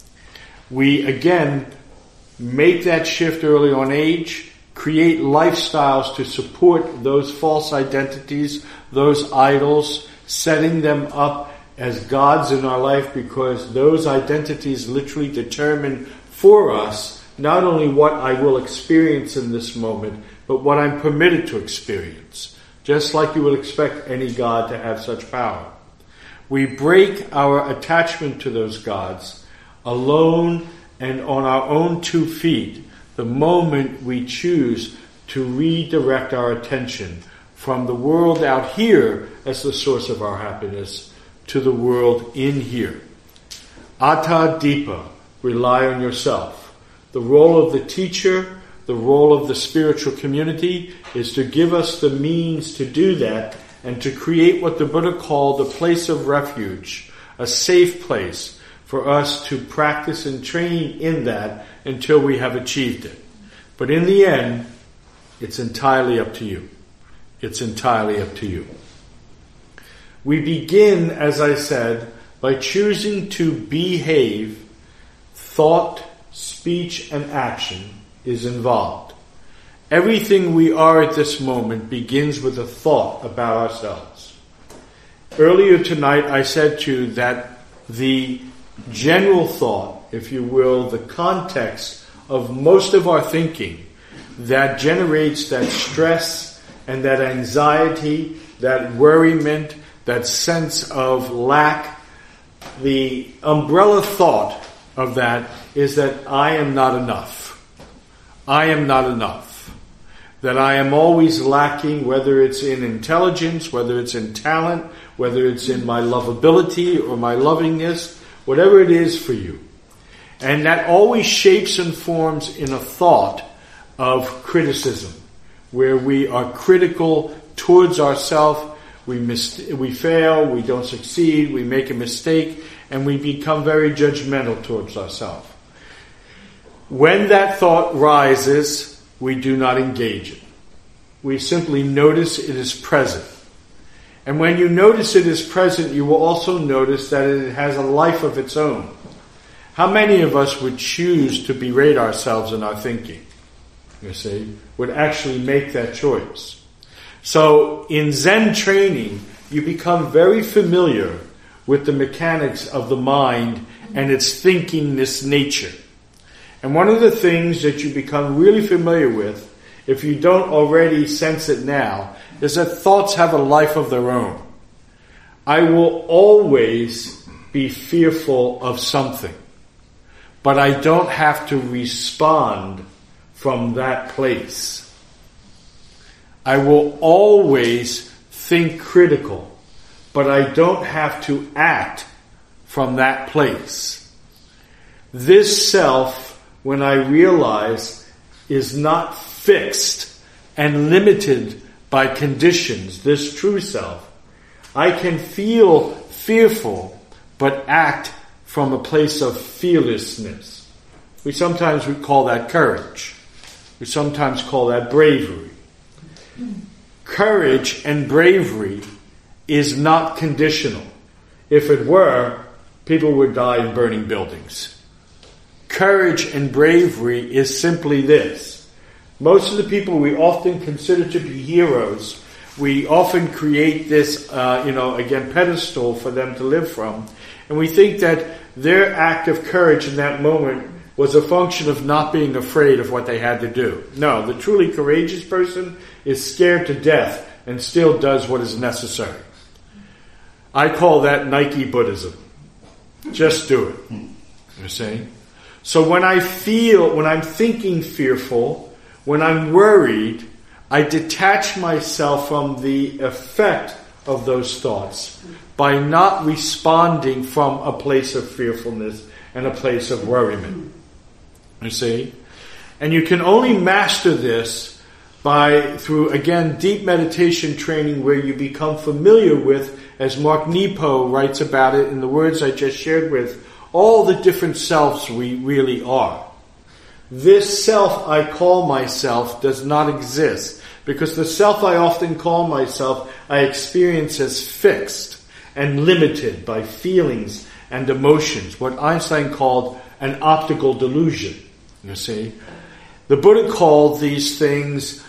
We, again, make that shift early on age, create lifestyles to support those false identities, those idols, setting them up as gods in our life, because those identities literally determine for us not only what I will experience in this moment, but what I'm permitted to experience, just like you would expect any god to have such power. We break our attachment to those gods alone and on our own 2 feet the moment we choose to redirect our attention from the world out here as the source of our happiness to the world in here. Atta Dipa, rely on yourself. The role of the teacher, the role of the spiritual community is to give us the means to do that and to create what the Buddha called a place of refuge, a safe place for us to practice and train in that until we have achieved it. But in the end, it's entirely up to you. It's entirely up to you. We begin, as I said, by choosing to behave. Thought, speech, and action is involved. Everything we are at this moment begins with a thought about ourselves. Earlier tonight I said to you that the general thought, if you will, the context of most of our thinking that generates that stress and that anxiety that worriment, that sense of lack, the umbrella thought of that is that I am not enough. I am not enough. That I am always lacking, whether it's in intelligence, whether it's in talent, whether it's in my lovability or my lovingness, whatever it is for you. And that always shapes and forms in a thought of criticism, where we are critical towards ourselves, we fail, we don't succeed, we make a mistake, and we become very judgmental towards ourselves. When that thought rises, we do not engage it. We simply notice it is present. And when you notice it is present, you will also notice that it has a life of its own. How many of us would choose to berate ourselves in our thinking? You see, would actually make that choice. So in Zen training, you become very familiar with the mechanics of the mind and its thinkingness nature. And one of the things that you become really familiar with, if you don't already sense it now, is that thoughts have a life of their own. I will always be fearful of something, but I don't have to respond from that place. I will always think critical, but I don't have to act from that place. This self, when I realize, is not fixed and limited by conditions, this true self. I can feel fearful, but act from a place of fearlessness. We sometimes call that courage. We sometimes call that bravery. Courage and bravery is not conditional. If it were, people would die in burning buildings. Courage and bravery is simply this. Most of the people we often consider to be heroes, we often create this, pedestal for them to live from. And we think that their act of courage in that moment was a function of not being afraid of what they had to do. No, the truly courageous person is scared to death and still does what is necessary. I call that Nike Buddhism. Just do it. You see? So when I'm thinking fearful, when I'm worried, I detach myself from the effect of those thoughts by not responding from a place of fearfulness and a place of worriment. You see? And you can only master this through, again, deep meditation training where you become familiar with, as Mark Nepo writes about it in the words I just shared with, all the different selves we really are. This self I call myself does not exist, because the self I often call myself I experience as fixed and limited by feelings and emotions, what Einstein called an optical delusion. You see, the Buddha called these things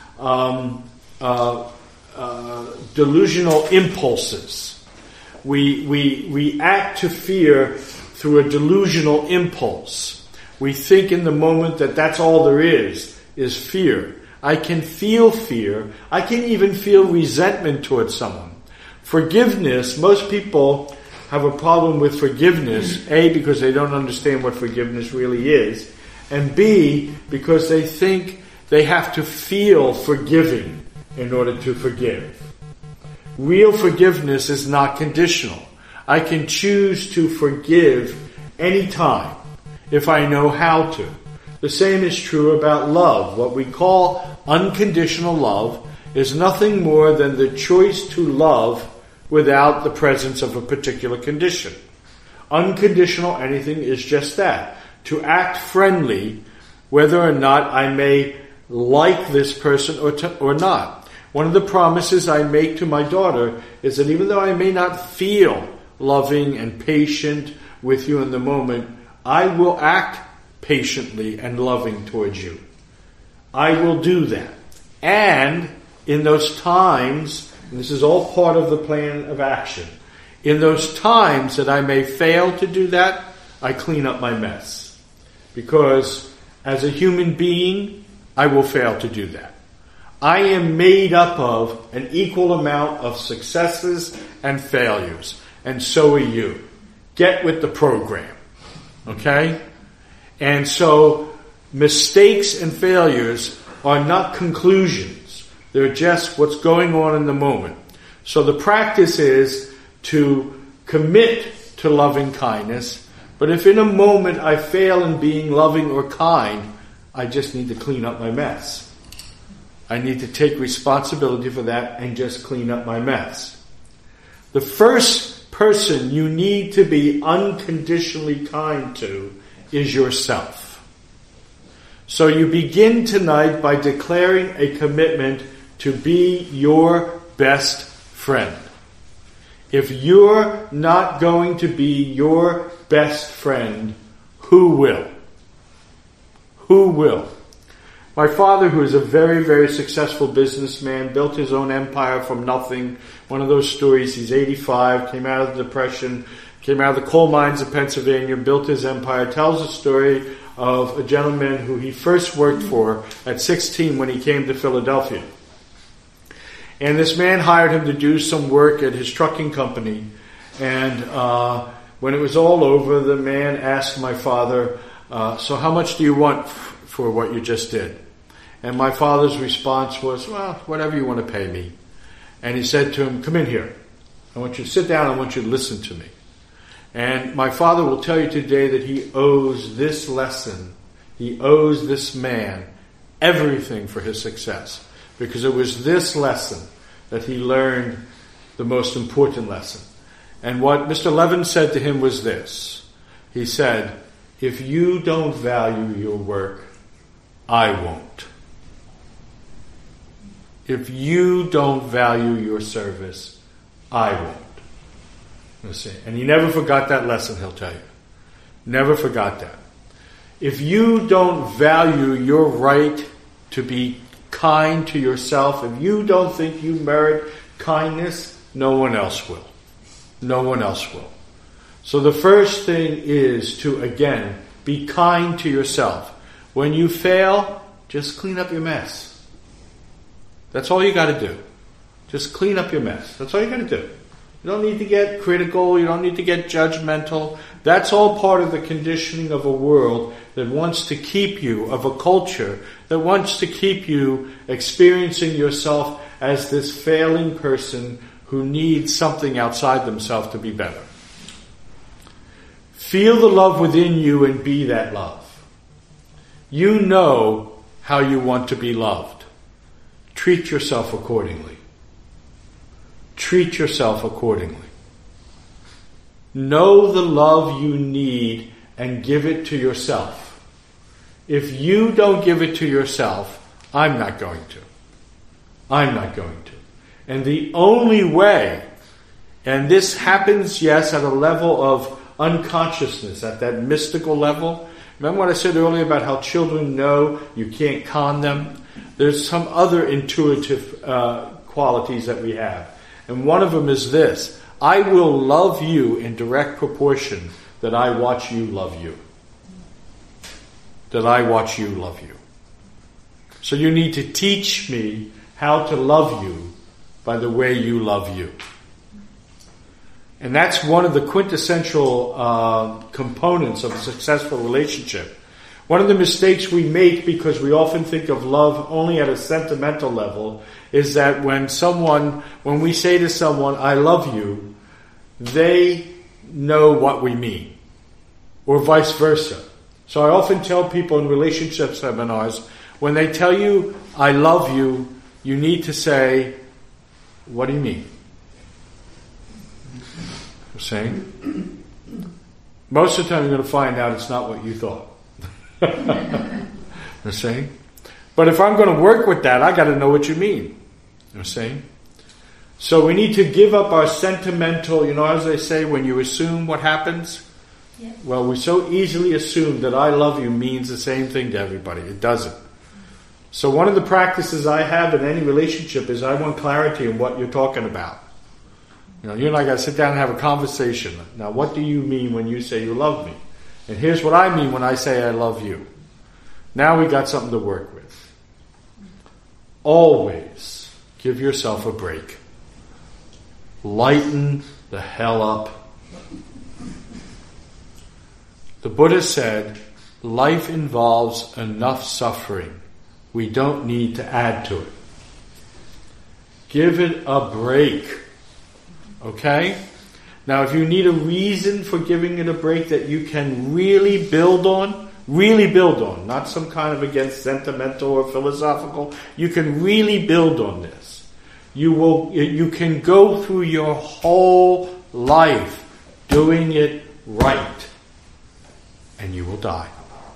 delusional impulses. We act to fear through a delusional impulse. We think in the moment that that's all there is fear. I can feel fear. I can even feel resentment towards someone. Forgiveness, most people have a problem with forgiveness, A, because they don't understand what forgiveness really is, and B, because they think they have to feel forgiving in order to forgive. Real forgiveness is not conditional. I can choose to forgive any time if I know how to. The same is true about love. What we call unconditional love is nothing more than the choice to love without the presence of a particular condition. Unconditional anything is just that. To act friendly, whether or not I may like this person or not. One of the promises I make to my daughter is that even though I may not feel loving and patient with you in the moment, I will act patiently and loving towards you. I will do that. And in those times, and this is all part of the plan of action, in those times that I may fail to do that, I clean up my mess. Because as a human being, I will fail to do that. I am made up of an equal amount of successes and failures, and so are you. Get with the program, okay? And so mistakes and failures are not conclusions. They're just what's going on in the moment. So the practice is to commit to loving kindness, but if in a moment I fail in being loving or kind, I just need to clean up my mess. I need to take responsibility for that and just clean up my mess. The first person you need to be unconditionally kind to is yourself. So you begin tonight by declaring a commitment to be your best friend. If you're not going to be your best friend, who will? Who will? My father, who is a very, very successful businessman, built his own empire from nothing. One of those stories, he's 85, came out of the Depression, came out of the coal mines of Pennsylvania, built his empire, tells a story of a gentleman who he first worked for at 16 when he came to Philadelphia. And this man hired him to do some work at his trucking company. And when it was all over, the man asked my father, so how much do you want for what you just did? And my father's response was, well, whatever you want to pay me. And he said to him, come in here. I want you to sit down. I want you to listen to me. And my father will tell you today that he owes this lesson, he owes this man everything for his success. Because it was this lesson that he learned the most important lesson. And what Mr. Levin said to him was this. He said, if you don't value your work, I won't. If you don't value your service, I won't. Let's see. And he never forgot that lesson, he'll tell you. Never forgot that. If you don't value your right to be kind to yourself, if you don't think you merit kindness, no one else will. No one else will. So the first thing is to, again, be kind to yourself. When you fail, just clean up your mess. That's all you got to do. Just clean up your mess. That's all you got to do. You don't need to get critical. You don't need to get judgmental. That's all part of the conditioning of a world that wants to keep you, of a culture that wants to keep you experiencing yourself as this failing person who needs something outside themselves to be better. Feel the love within you and be that love. You know how you want to be loved. Treat yourself accordingly. Treat yourself accordingly. Know the love you need and give it to yourself. If you don't give it to yourself, I'm not going to. I'm not going to. And the only way, and this happens, yes, at a level of unconsciousness, at that mystical level. Remember what I said earlier about how children know you can't con them? There's some other intuitive qualities that we have. And one of them is this. I will love you in direct proportion that I watch you love you. That I watch you love you. So you need to teach me how to love you by the way you love you. And that's one of the quintessential components of a successful relationship. One of the mistakes we make, because we often think of love only at a sentimental level, is that when we say to someone, I love you, they know what we mean. Or vice versa. So I often tell people in relationship seminars, when they tell you, I love you, you need to say, what do you mean? I'm saying? Most of the time you're going to find out it's not what you thought. I'm saying? But if I'm going to work with that, I got to know what you mean. I'm saying? So we need to give up our sentimental, as they say, when you assume what happens. Yeah. Well, we so easily assume that I love you means the same thing to everybody. It doesn't. So one of the practices I have in any relationship is I want clarity in what you're talking about. You and I got to sit down and have a conversation. Now, what do you mean when you say you love me? And here's what I mean when I say I love you. Now we got something to work with. always give yourself a break. Lighten the hell up. The Buddha said, life involves enough suffering. We don't need to add to it. Give it a break. Okay? Now, if you need a reason for giving it a break that you can really build on, not some kind of, again, sentimental or philosophical, you can really build on this. You can go through your whole life doing it right, and you will die.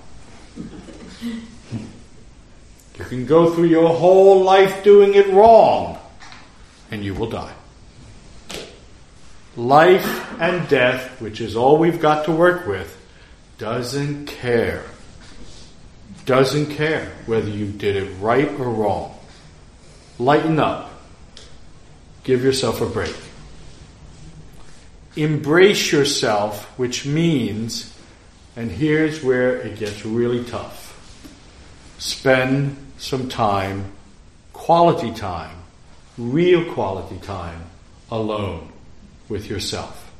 You can go through your whole life doing it wrong, and you will die. Life and death, which is all we've got to work with, doesn't care. Doesn't care whether you did it right or wrong. Lighten up. Give yourself a break. Embrace yourself, which means, and here's where it gets really tough, spend some time, quality time, real quality time, alone with yourself.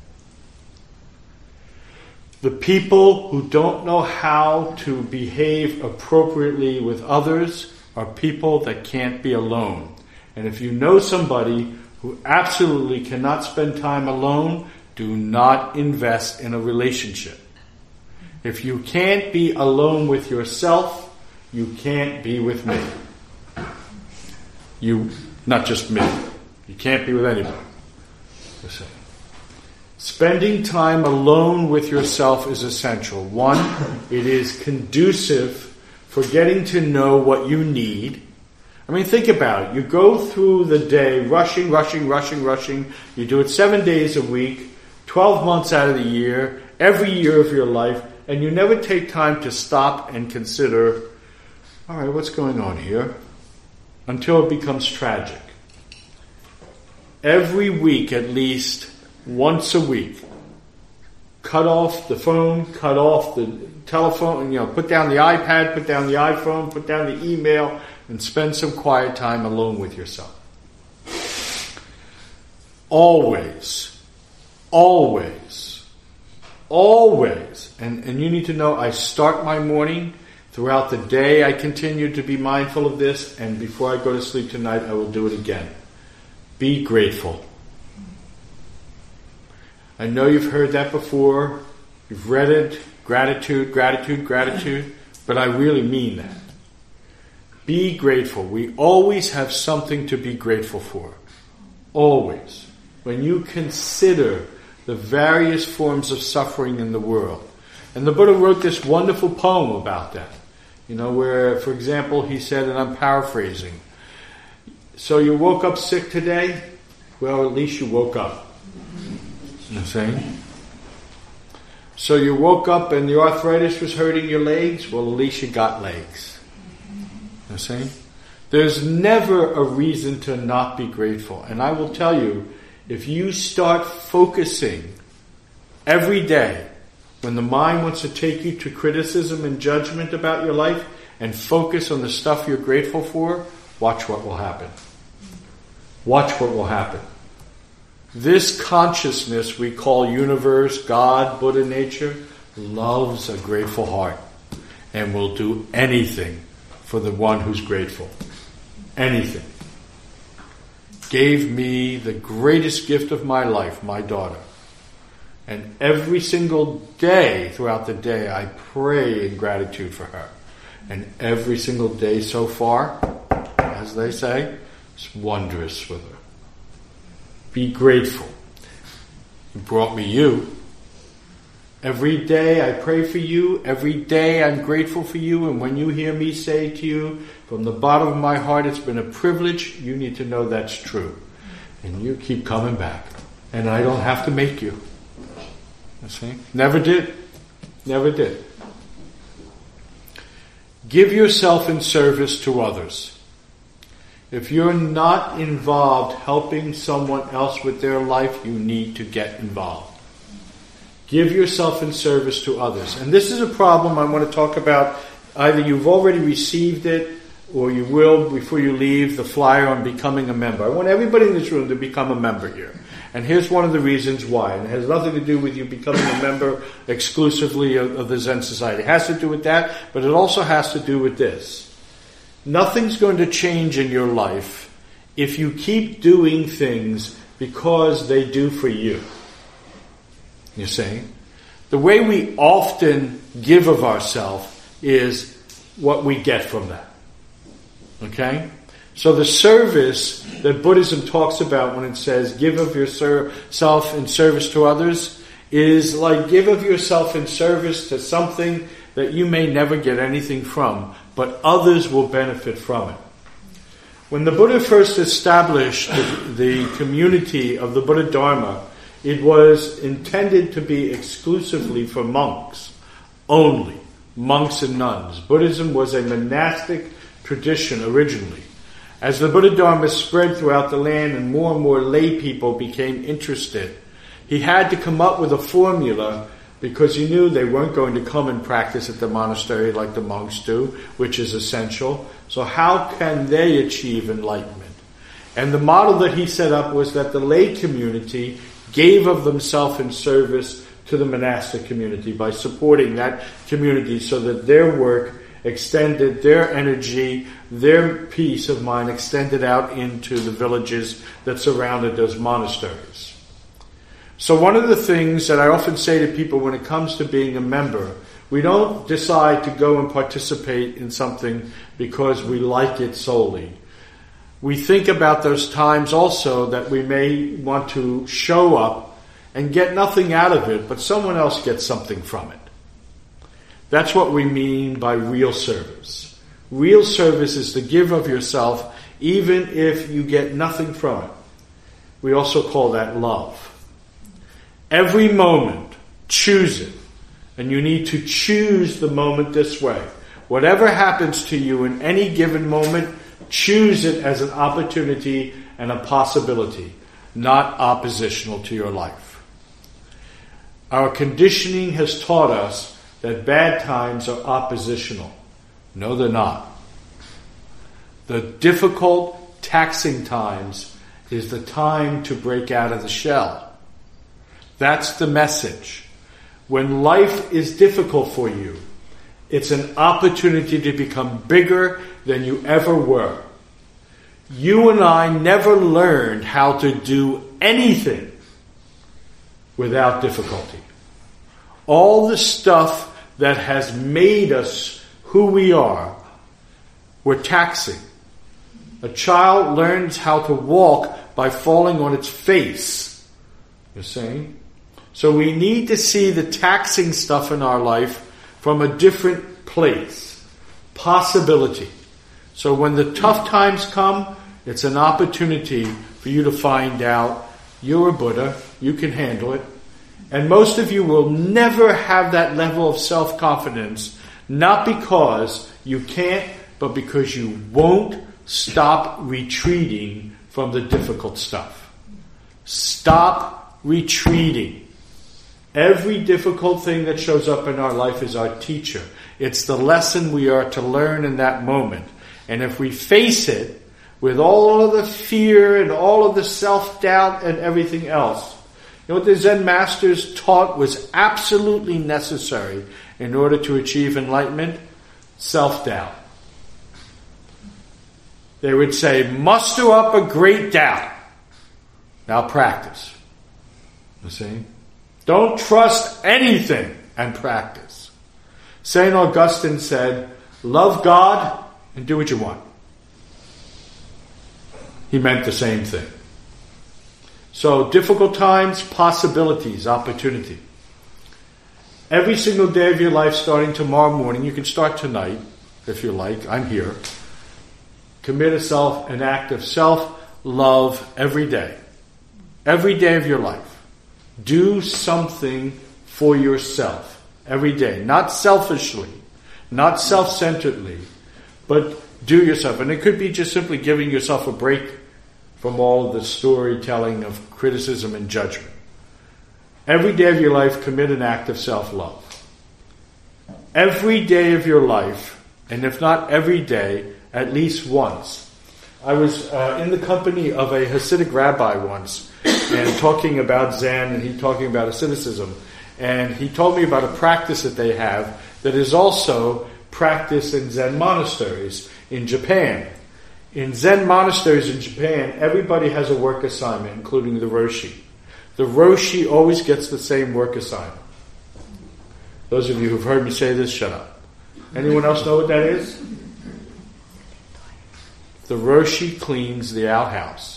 The people who don't know how to behave appropriately with others are people that can't be alone. And if you know somebody who absolutely cannot spend time alone, do not invest in a relationship. If you can't be alone with yourself, you can't be with me. Not just me. You can't be with anybody. Spending time alone with yourself is essential. One, it is conducive for getting to know what you need. I mean, think about it. You go through the day rushing. You do it 7 days a week, 12 months out of the year, every year of your life, and you never take time to stop and consider, all right, what's going on here? Until it becomes tragic. Every week, at least once a week, cut off the phone, cut off the telephone, put down the iPad, put down the iPhone, put down the email, and spend some quiet time alone with yourself. Always. And you need to know, I start my morning. Throughout the day, I continue to be mindful of this, and before I go to sleep tonight, I will do it again. Be grateful. I know you've heard that before. You've read it. Gratitude, but I really mean that. Be grateful. We always have something to be grateful for. Always. When you consider the various forms of suffering in the world. And the Buddha wrote this wonderful poem about that. Where, for example, he said, and I'm paraphrasing, so you woke up sick today? Well, at least you woke up. You know what I'm saying? So you woke up and the arthritis was hurting your legs? Well, at least you got legs. You know what I'm saying? There's never a reason to not be grateful. And I will tell you, if you start focusing every day, when the mind wants to take you to criticism and judgment about your life, and focus on the stuff you're grateful for, watch what will happen. Watch what will happen. This consciousness we call universe, God, Buddha nature, loves a grateful heart and will do anything for the one who's grateful. Anything. Gave me the greatest gift of my life, my daughter. And every single day, throughout the day, I pray in gratitude for her. And every single day so far, as they say, it's wondrous with her. Be grateful. You brought me you. Every day I pray for you. Every day I'm grateful for you. And when you hear me say to you, from the bottom of my heart, it's been a privilege, you need to know that's true. And you keep coming back. And I don't have to make you. You see? Never did. Never did. Give yourself in service to others. If you're not involved helping someone else with their life, you need to get involved. Give yourself in service to others. And this is a problem I want to talk about. Either you've already received it, or you will, before you leave, the flyer on becoming a member. I want everybody in this room to become a member here. And here's one of the reasons why. And it has nothing to do with you becoming a member exclusively of the Zen Society. It has to do with that, but it also has to do with this. Nothing's going to change in your life if you keep doing things because they do for you. You see? The way we often give of ourselves is what we get from that. Okay? So the service that Buddhism talks about when it says give of yourself in service to others is like give of yourself in service to something that you may never get anything from, but others will benefit from it. When the Buddha first established the community of the Buddha Dharma, it was intended to be exclusively for monks only, monks and nuns. Buddhism was a monastic tradition originally. As the Buddha Dharma spread throughout the land and more lay people became interested, he had to come up with a formula because he knew they weren't going to come and practice at the monastery like the monks do, which is essential. So how can they achieve enlightenment? And the model that he set up was that the lay community gave of themselves in service to the monastic community by supporting that community so that their work extended, their energy, their peace of mind extended out into the villages that surrounded those monasteries. So one of the things that I often say to people when it comes to being a member, we don't decide to go and participate in something because we like it solely. We think about those times also that we may want to show up and get nothing out of it, but someone else gets something from it. That's what we mean by real service. Real service is to give of yourself even if you get nothing from it. We also call that love. Every moment, choose it. And you need to choose the moment this way. Whatever happens to you in any given moment, choose it as an opportunity and a possibility, not oppositional to your life. Our conditioning has taught us that bad times are oppositional. No, they're not. The difficult, taxing times is the time to break out of the shell. That's the message. When life is difficult for you, it's an opportunity to become bigger than you ever were. You and I never learned how to do anything without difficulty. All the stuff that has made us who we are, we're taxing. A child learns how to walk by falling on its face. You see? So we need to see the taxing stuff in our life from a different place. Possibility. So when the tough times come, it's an opportunity for you to find out you're a Buddha, you can handle it. And most of you will never have that level of self-confidence, not because you can't, but because you won't stop retreating from the difficult stuff. Stop retreating. Every difficult thing that shows up in our life is our teacher. It's the lesson we are to learn in that moment. And if we face it with all of the fear and all of the self-doubt and everything else, you know what the Zen masters taught was absolutely necessary in order to achieve enlightenment? Self-doubt. They would say, muster up a great doubt. Now practice. You see? Don't trust anything and practice. St. Augustine said, love God and do what you want. He meant the same thing. So difficult times, possibilities, opportunity. Every single day of your life starting tomorrow morning, you can start tonight if you like, I'm here. Commit an act of self-love every day. Every day of your life. Do something for yourself every day. Not selfishly, not self-centeredly, but do yourself. And it could be just simply giving yourself a break from all of the storytelling of criticism and judgment. Every day of your life, commit an act of self-love. Every day of your life, and if not every day, at least once. I was in the company of a Hasidic rabbi once, and talking about Zen, and he talking about asceticism. And he told me about a practice that they have that is also practiced in Zen monasteries in Japan. In Zen monasteries in Japan, everybody has a work assignment, including the Roshi. The Roshi always gets the same work assignment. Those of you who've heard me say this, shut up. Anyone else know what that is? The Roshi cleans the outhouse.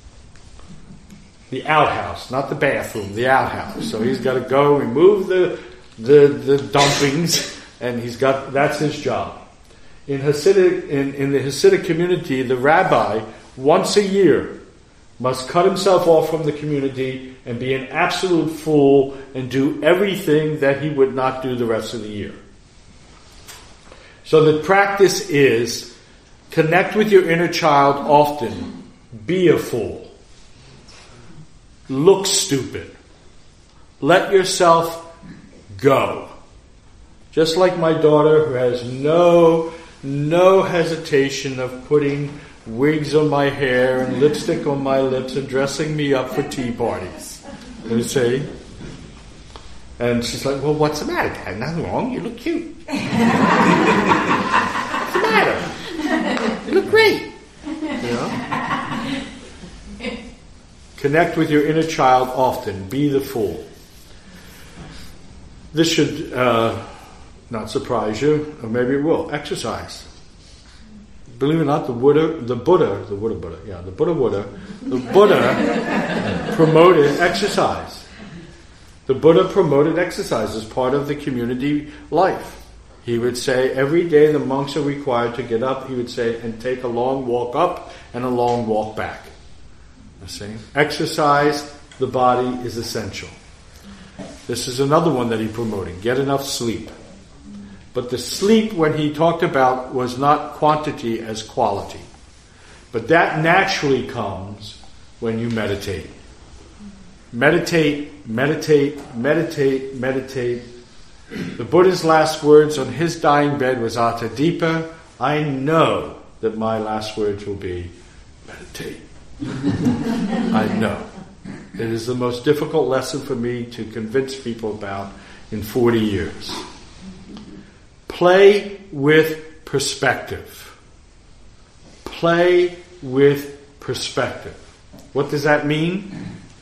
The outhouse, not the bathroom, the outhouse. So he's got to go remove the dumpings, and that's his job. In the Hasidic community, the rabbi, once a year, must cut himself off from the community and be an absolute fool and do everything that he would not do the rest of the year. So the practice is connect with your inner child often. Be a fool. Look stupid. Let yourself go. Just like my daughter, who has no hesitation of putting wigs on my hair and lipstick on my lips and dressing me up for tea parties. You see? And she's like, well, what's the matter, Dad? Nothing wrong. You look cute. What's the matter? You look great. You know? Connect with your inner child often. Be the fool. This should not surprise you, or maybe it will. Exercise. Believe it or not, the Buddha promoted exercise. The Buddha promoted exercise as part of the community life. He would say every day the monks are required to get up, he would say, and take a long walk up and a long walk back. You see? Exercise the body is essential. This is another one that he promoted. Get enough sleep. But the sleep, when he talked about, was not quantity as quality. But that naturally comes when you meditate. Meditate, meditate, meditate, meditate. The Buddha's last words on his dying bed was Atadipa. I know that my last words will be meditate. I know. It is the most difficult lesson for me to convince people about in 40 years. Play with perspective. Play with perspective. What does that mean?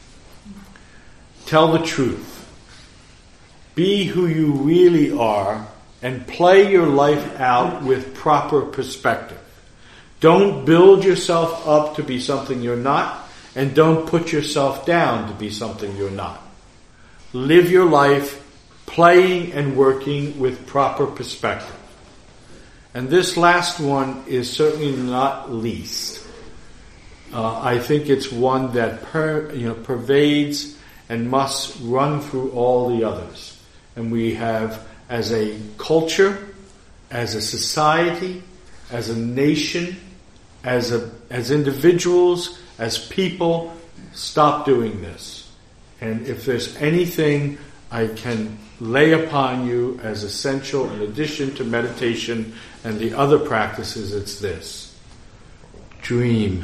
Tell the truth. Be who you really are and play your life out with proper perspective. Don't build yourself up to be something you're not, and don't put yourself down to be something you're not. Live your life playing and working with proper perspective. And this last one is certainly not least. I think it's one that pervades and must run through all the others. And we have, as a culture, as a society, as a nation, as individuals, as people, stop doing this. And if there's anything I can lay upon you as essential in addition to meditation and the other practices, it's this. Dream.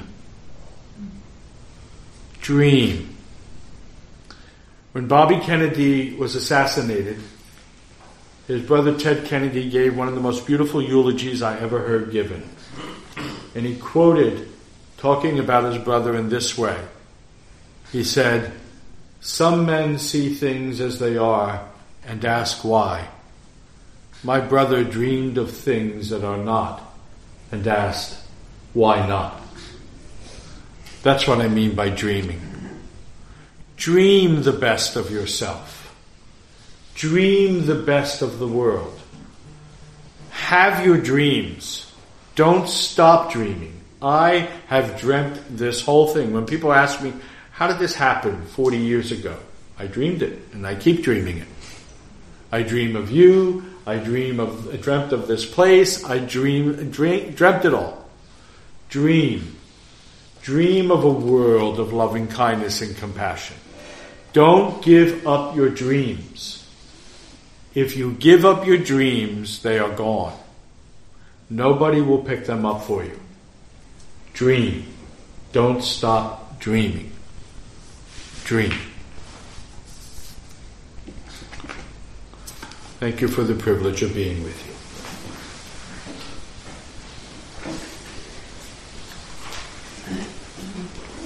Dream. When Bobby Kennedy was assassinated, his brother Ted Kennedy gave one of the most beautiful eulogies I ever heard given. And he quoted, talking about his brother in this way. He said, "Some men see things as they are and ask why. My brother dreamed of things that are not and asked, why not?" That's what I mean by dreaming. Dream the best of yourself. Dream the best of the world. Have your dreams. Don't stop dreaming. I have dreamt this whole thing. When people ask me, how did this happen 40 years ago? I dreamed it, and I keep dreaming it. I dream of you. I dreamt of this place. I dreamt it all. Dream. Dream of a world of loving kindness and compassion. Don't give up your dreams. If you give up your dreams, they are gone. Nobody will pick them up for you. Dream. Don't stop dreaming. Dream. Thank you for the privilege of being with you.